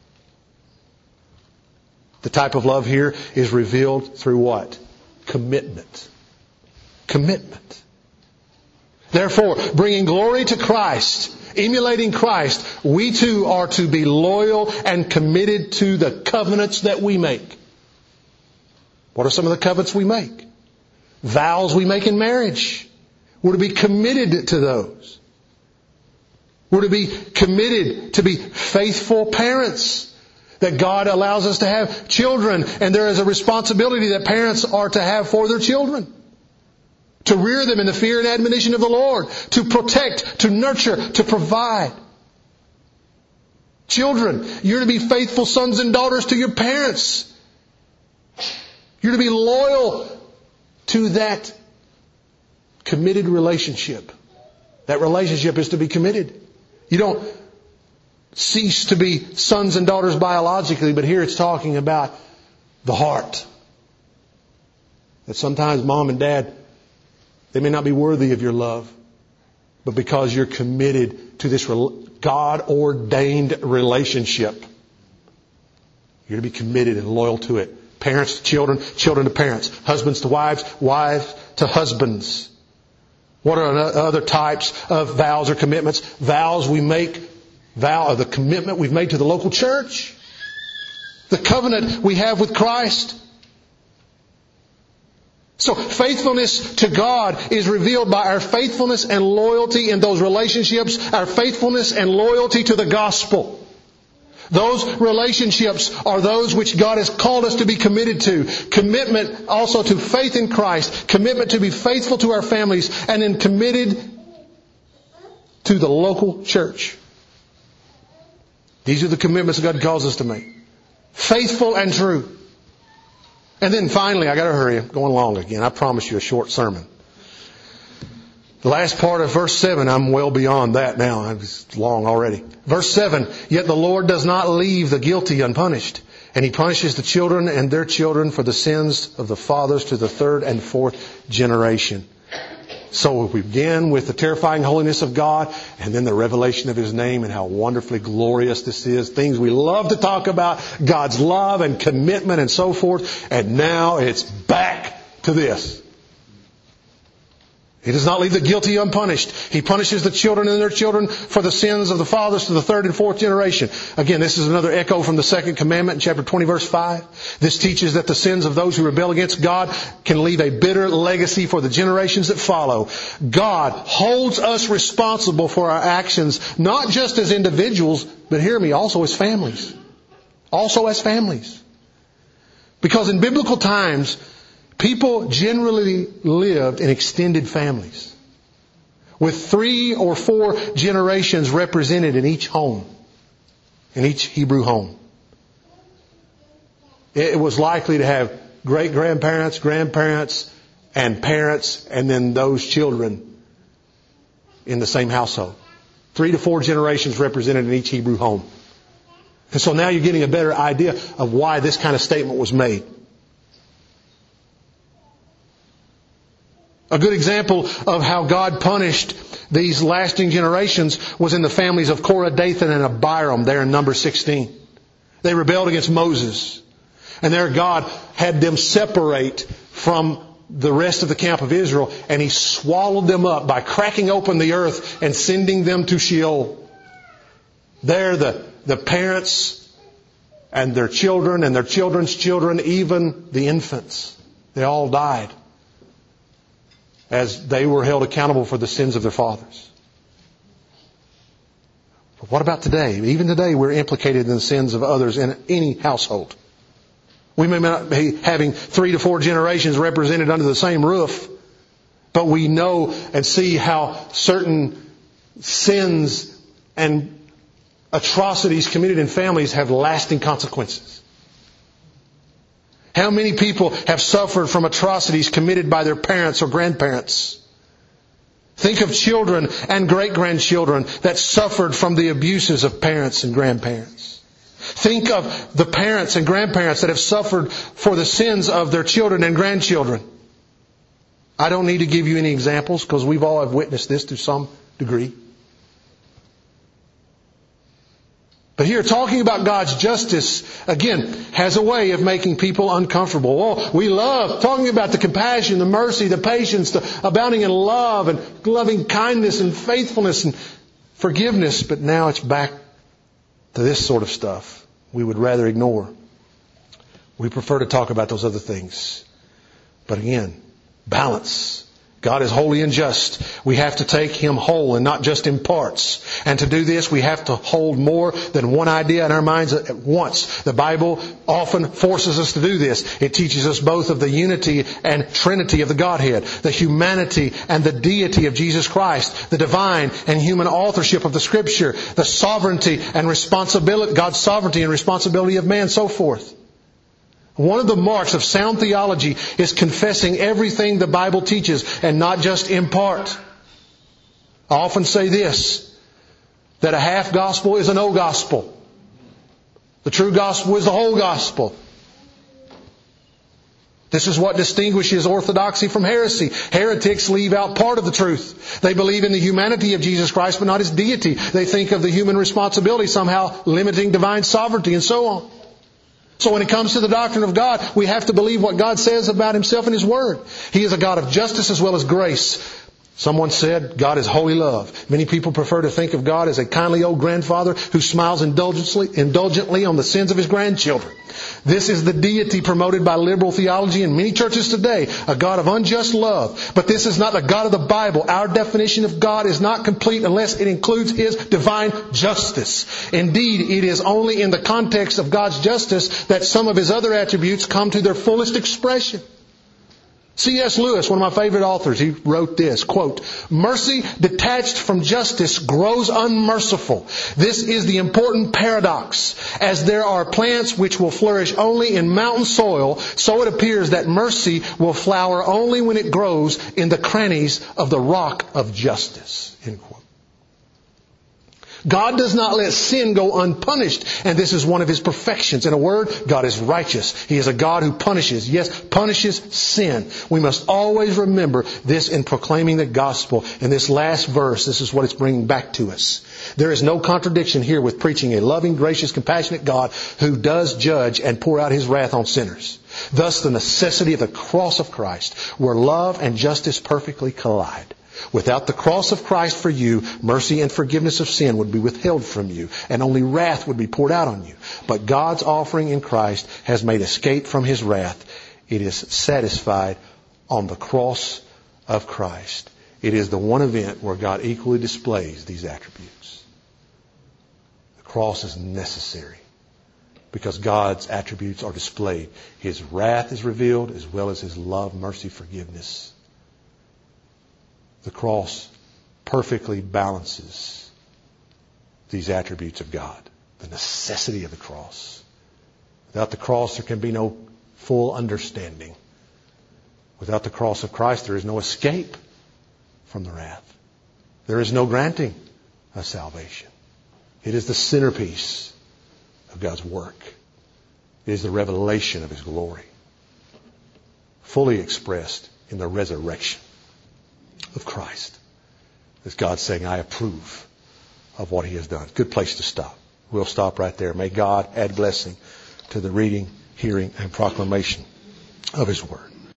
The type of love here is revealed through what? Commitment. Commitment. Therefore, bringing glory to Christ, emulating Christ, we too are to be loyal and committed to the covenants that we make. What are some of the covenants we make? Vows we make in marriage. We're to be committed to those. We're to be committed to be faithful parents. That God allows us to have children, and there is a responsibility that parents are to have for their children. To rear them in the fear and admonition of the Lord. To protect, to nurture, to provide. Children, you're to be faithful sons and daughters to your parents. You're to be loyal to that committed relationship. That relationship is to be committed. You don't cease to be sons and daughters biologically, but here it's talking about the heart. That sometimes mom and dad, they may not be worthy of your love, but because you're committed to this God-ordained relationship, you're to be committed and loyal to it. Parents to children, children to parents, husbands to wives, wives to husbands. What are other types of vows or commitments? Vows we make, the commitment we've made to the local church. The covenant we have with Christ. So faithfulness to God is revealed by our faithfulness and loyalty in those relationships, our faithfulness and loyalty to the gospel. Those relationships are those which God has called us to be committed to. Commitment also to faith in Christ. Commitment to be faithful to our families. And then committed to the local church. These are the commitments God calls us to make. Faithful and true. And then finally, I got to hurry. I'm going long again. I promise you a short sermon. The last part of verse 7, I'm well beyond that now. It's long already. Verse 7, yet the Lord does not leave the guilty unpunished. And He punishes the children and their children for the sins of the fathers to the third and fourth generation. So we begin with the terrifying holiness of God and then the revelation of His name and how wonderfully glorious this is. Things we love to talk about, God's love and commitment and so forth. And now it's back to this. He does not leave the guilty unpunished. He punishes the children and their children for the sins of the fathers to the third and fourth generation. Again, this is another echo from the second commandment in chapter 20 verse 5. This teaches that the sins of those who rebel against God can leave a bitter legacy for the generations that follow. God holds us responsible for our actions, not just as individuals, but hear me, also as families. Also as families. Because in biblical times, people generally lived in extended families. with 3 or 4 generations represented in each home, in each Hebrew home. It was likely to have great-grandparents, grandparents, and parents, and then those children in the same household. 3 to 4 generations represented in each Hebrew home. And so now you're getting a better idea of why this kind of statement was made. A good example of how God punished these lasting generations was in the families of Korah, Dathan, and Abiram there in Numbers 16. They rebelled against Moses. And there God had them separate from the rest of the camp of Israel, and He swallowed them up by cracking open the earth and sending them to Sheol. There the parents and their children and their children's children, even the infants, they all died as they were held accountable for the sins of their fathers. But what about today? Even today we're implicated in the sins of others in any household. We may not be having 3 to 4 generations represented under the same roof, but we know and see how certain sins and atrocities committed in families have lasting consequences. How many people have suffered from atrocities committed by their parents or grandparents? Think of children and great-grandchildren that suffered from the abuses of parents and grandparents. Think of the parents and grandparents that have suffered for the sins of their children and grandchildren. I don't need to give you any examples because we've all have witnessed this to some degree. But here, talking about God's justice, again, has a way of making people uncomfortable. Oh, we love talking about the compassion, the mercy, the patience, the abounding in love and loving kindness and faithfulness and forgiveness. But now it's back to this sort of stuff we would rather ignore. We prefer to talk about those other things. But again, balance. God is holy and just. We have to take Him whole and not just in parts. And to do this, we have to hold more than one idea in our minds at once. The Bible often forces us to do this. It teaches us both of the unity and Trinity of the Godhead, the humanity and the deity of Jesus Christ, the divine and human authorship of the Scripture, the sovereignty and responsibility, God's sovereignty and responsibility of man, so forth. One of the marks of sound theology is confessing everything the Bible teaches and not just in part. I often say this, that a half gospel is a no gospel. The true gospel is the whole gospel. This is what distinguishes orthodoxy from heresy. Heretics leave out part of the truth. They believe in the humanity of Jesus Christ, but not His deity. They think of the human responsibility somehow limiting divine sovereignty and so on. So when it comes to the doctrine of God, we have to believe what God says about Himself in His Word. He is a God of justice as well as grace. Someone said God is holy love. Many people prefer to think of God as a kindly old grandfather who smiles indulgently on the sins of his grandchildren. This is the deity promoted by liberal theology in many churches today, a God of unjust love. But this is not the God of the Bible. Our definition of God is not complete unless it includes His divine justice. Indeed, it is only in the context of God's justice that some of His other attributes come to their fullest expression. C.S. Lewis, one of my favorite authors, he wrote this, quote, "Mercy detached from justice grows unmerciful. This is the important paradox. As there are plants which will flourish only in mountain soil, so it appears that mercy will flower only when it grows in the crannies of the rock of justice." End quote. God does not let sin go unpunished, and this is one of His perfections. In a word, God is righteous. He is a God who punishes, yes, punishes sin. We must always remember this in proclaiming the gospel. In this last verse, this is what it's bringing back to us. There is no contradiction here with preaching a loving, gracious, compassionate God who does judge and pour out His wrath on sinners. Thus, the necessity of the cross of Christ, where love and justice perfectly collide. Without the cross of Christ for you, mercy and forgiveness of sin would be withheld from you, and only wrath would be poured out on you. But God's offering in Christ has made escape from His wrath. It is satisfied on the cross of Christ. It is the one event where God equally displays these attributes. The cross is necessary because God's attributes are displayed. His wrath is revealed as well as His love, mercy, forgiveness. The cross perfectly balances these attributes of God. The necessity of the cross. Without the cross, there can be no full understanding. Without the cross of Christ, there is no escape from the wrath. There is no granting of salvation. It is the centerpiece of God's work. It is the revelation of His glory, fully expressed in the resurrection of Christ. As God saying, I approve of what He has done. Good place to stop. We'll stop right there. May God add blessing to the reading, hearing, and proclamation of His Word.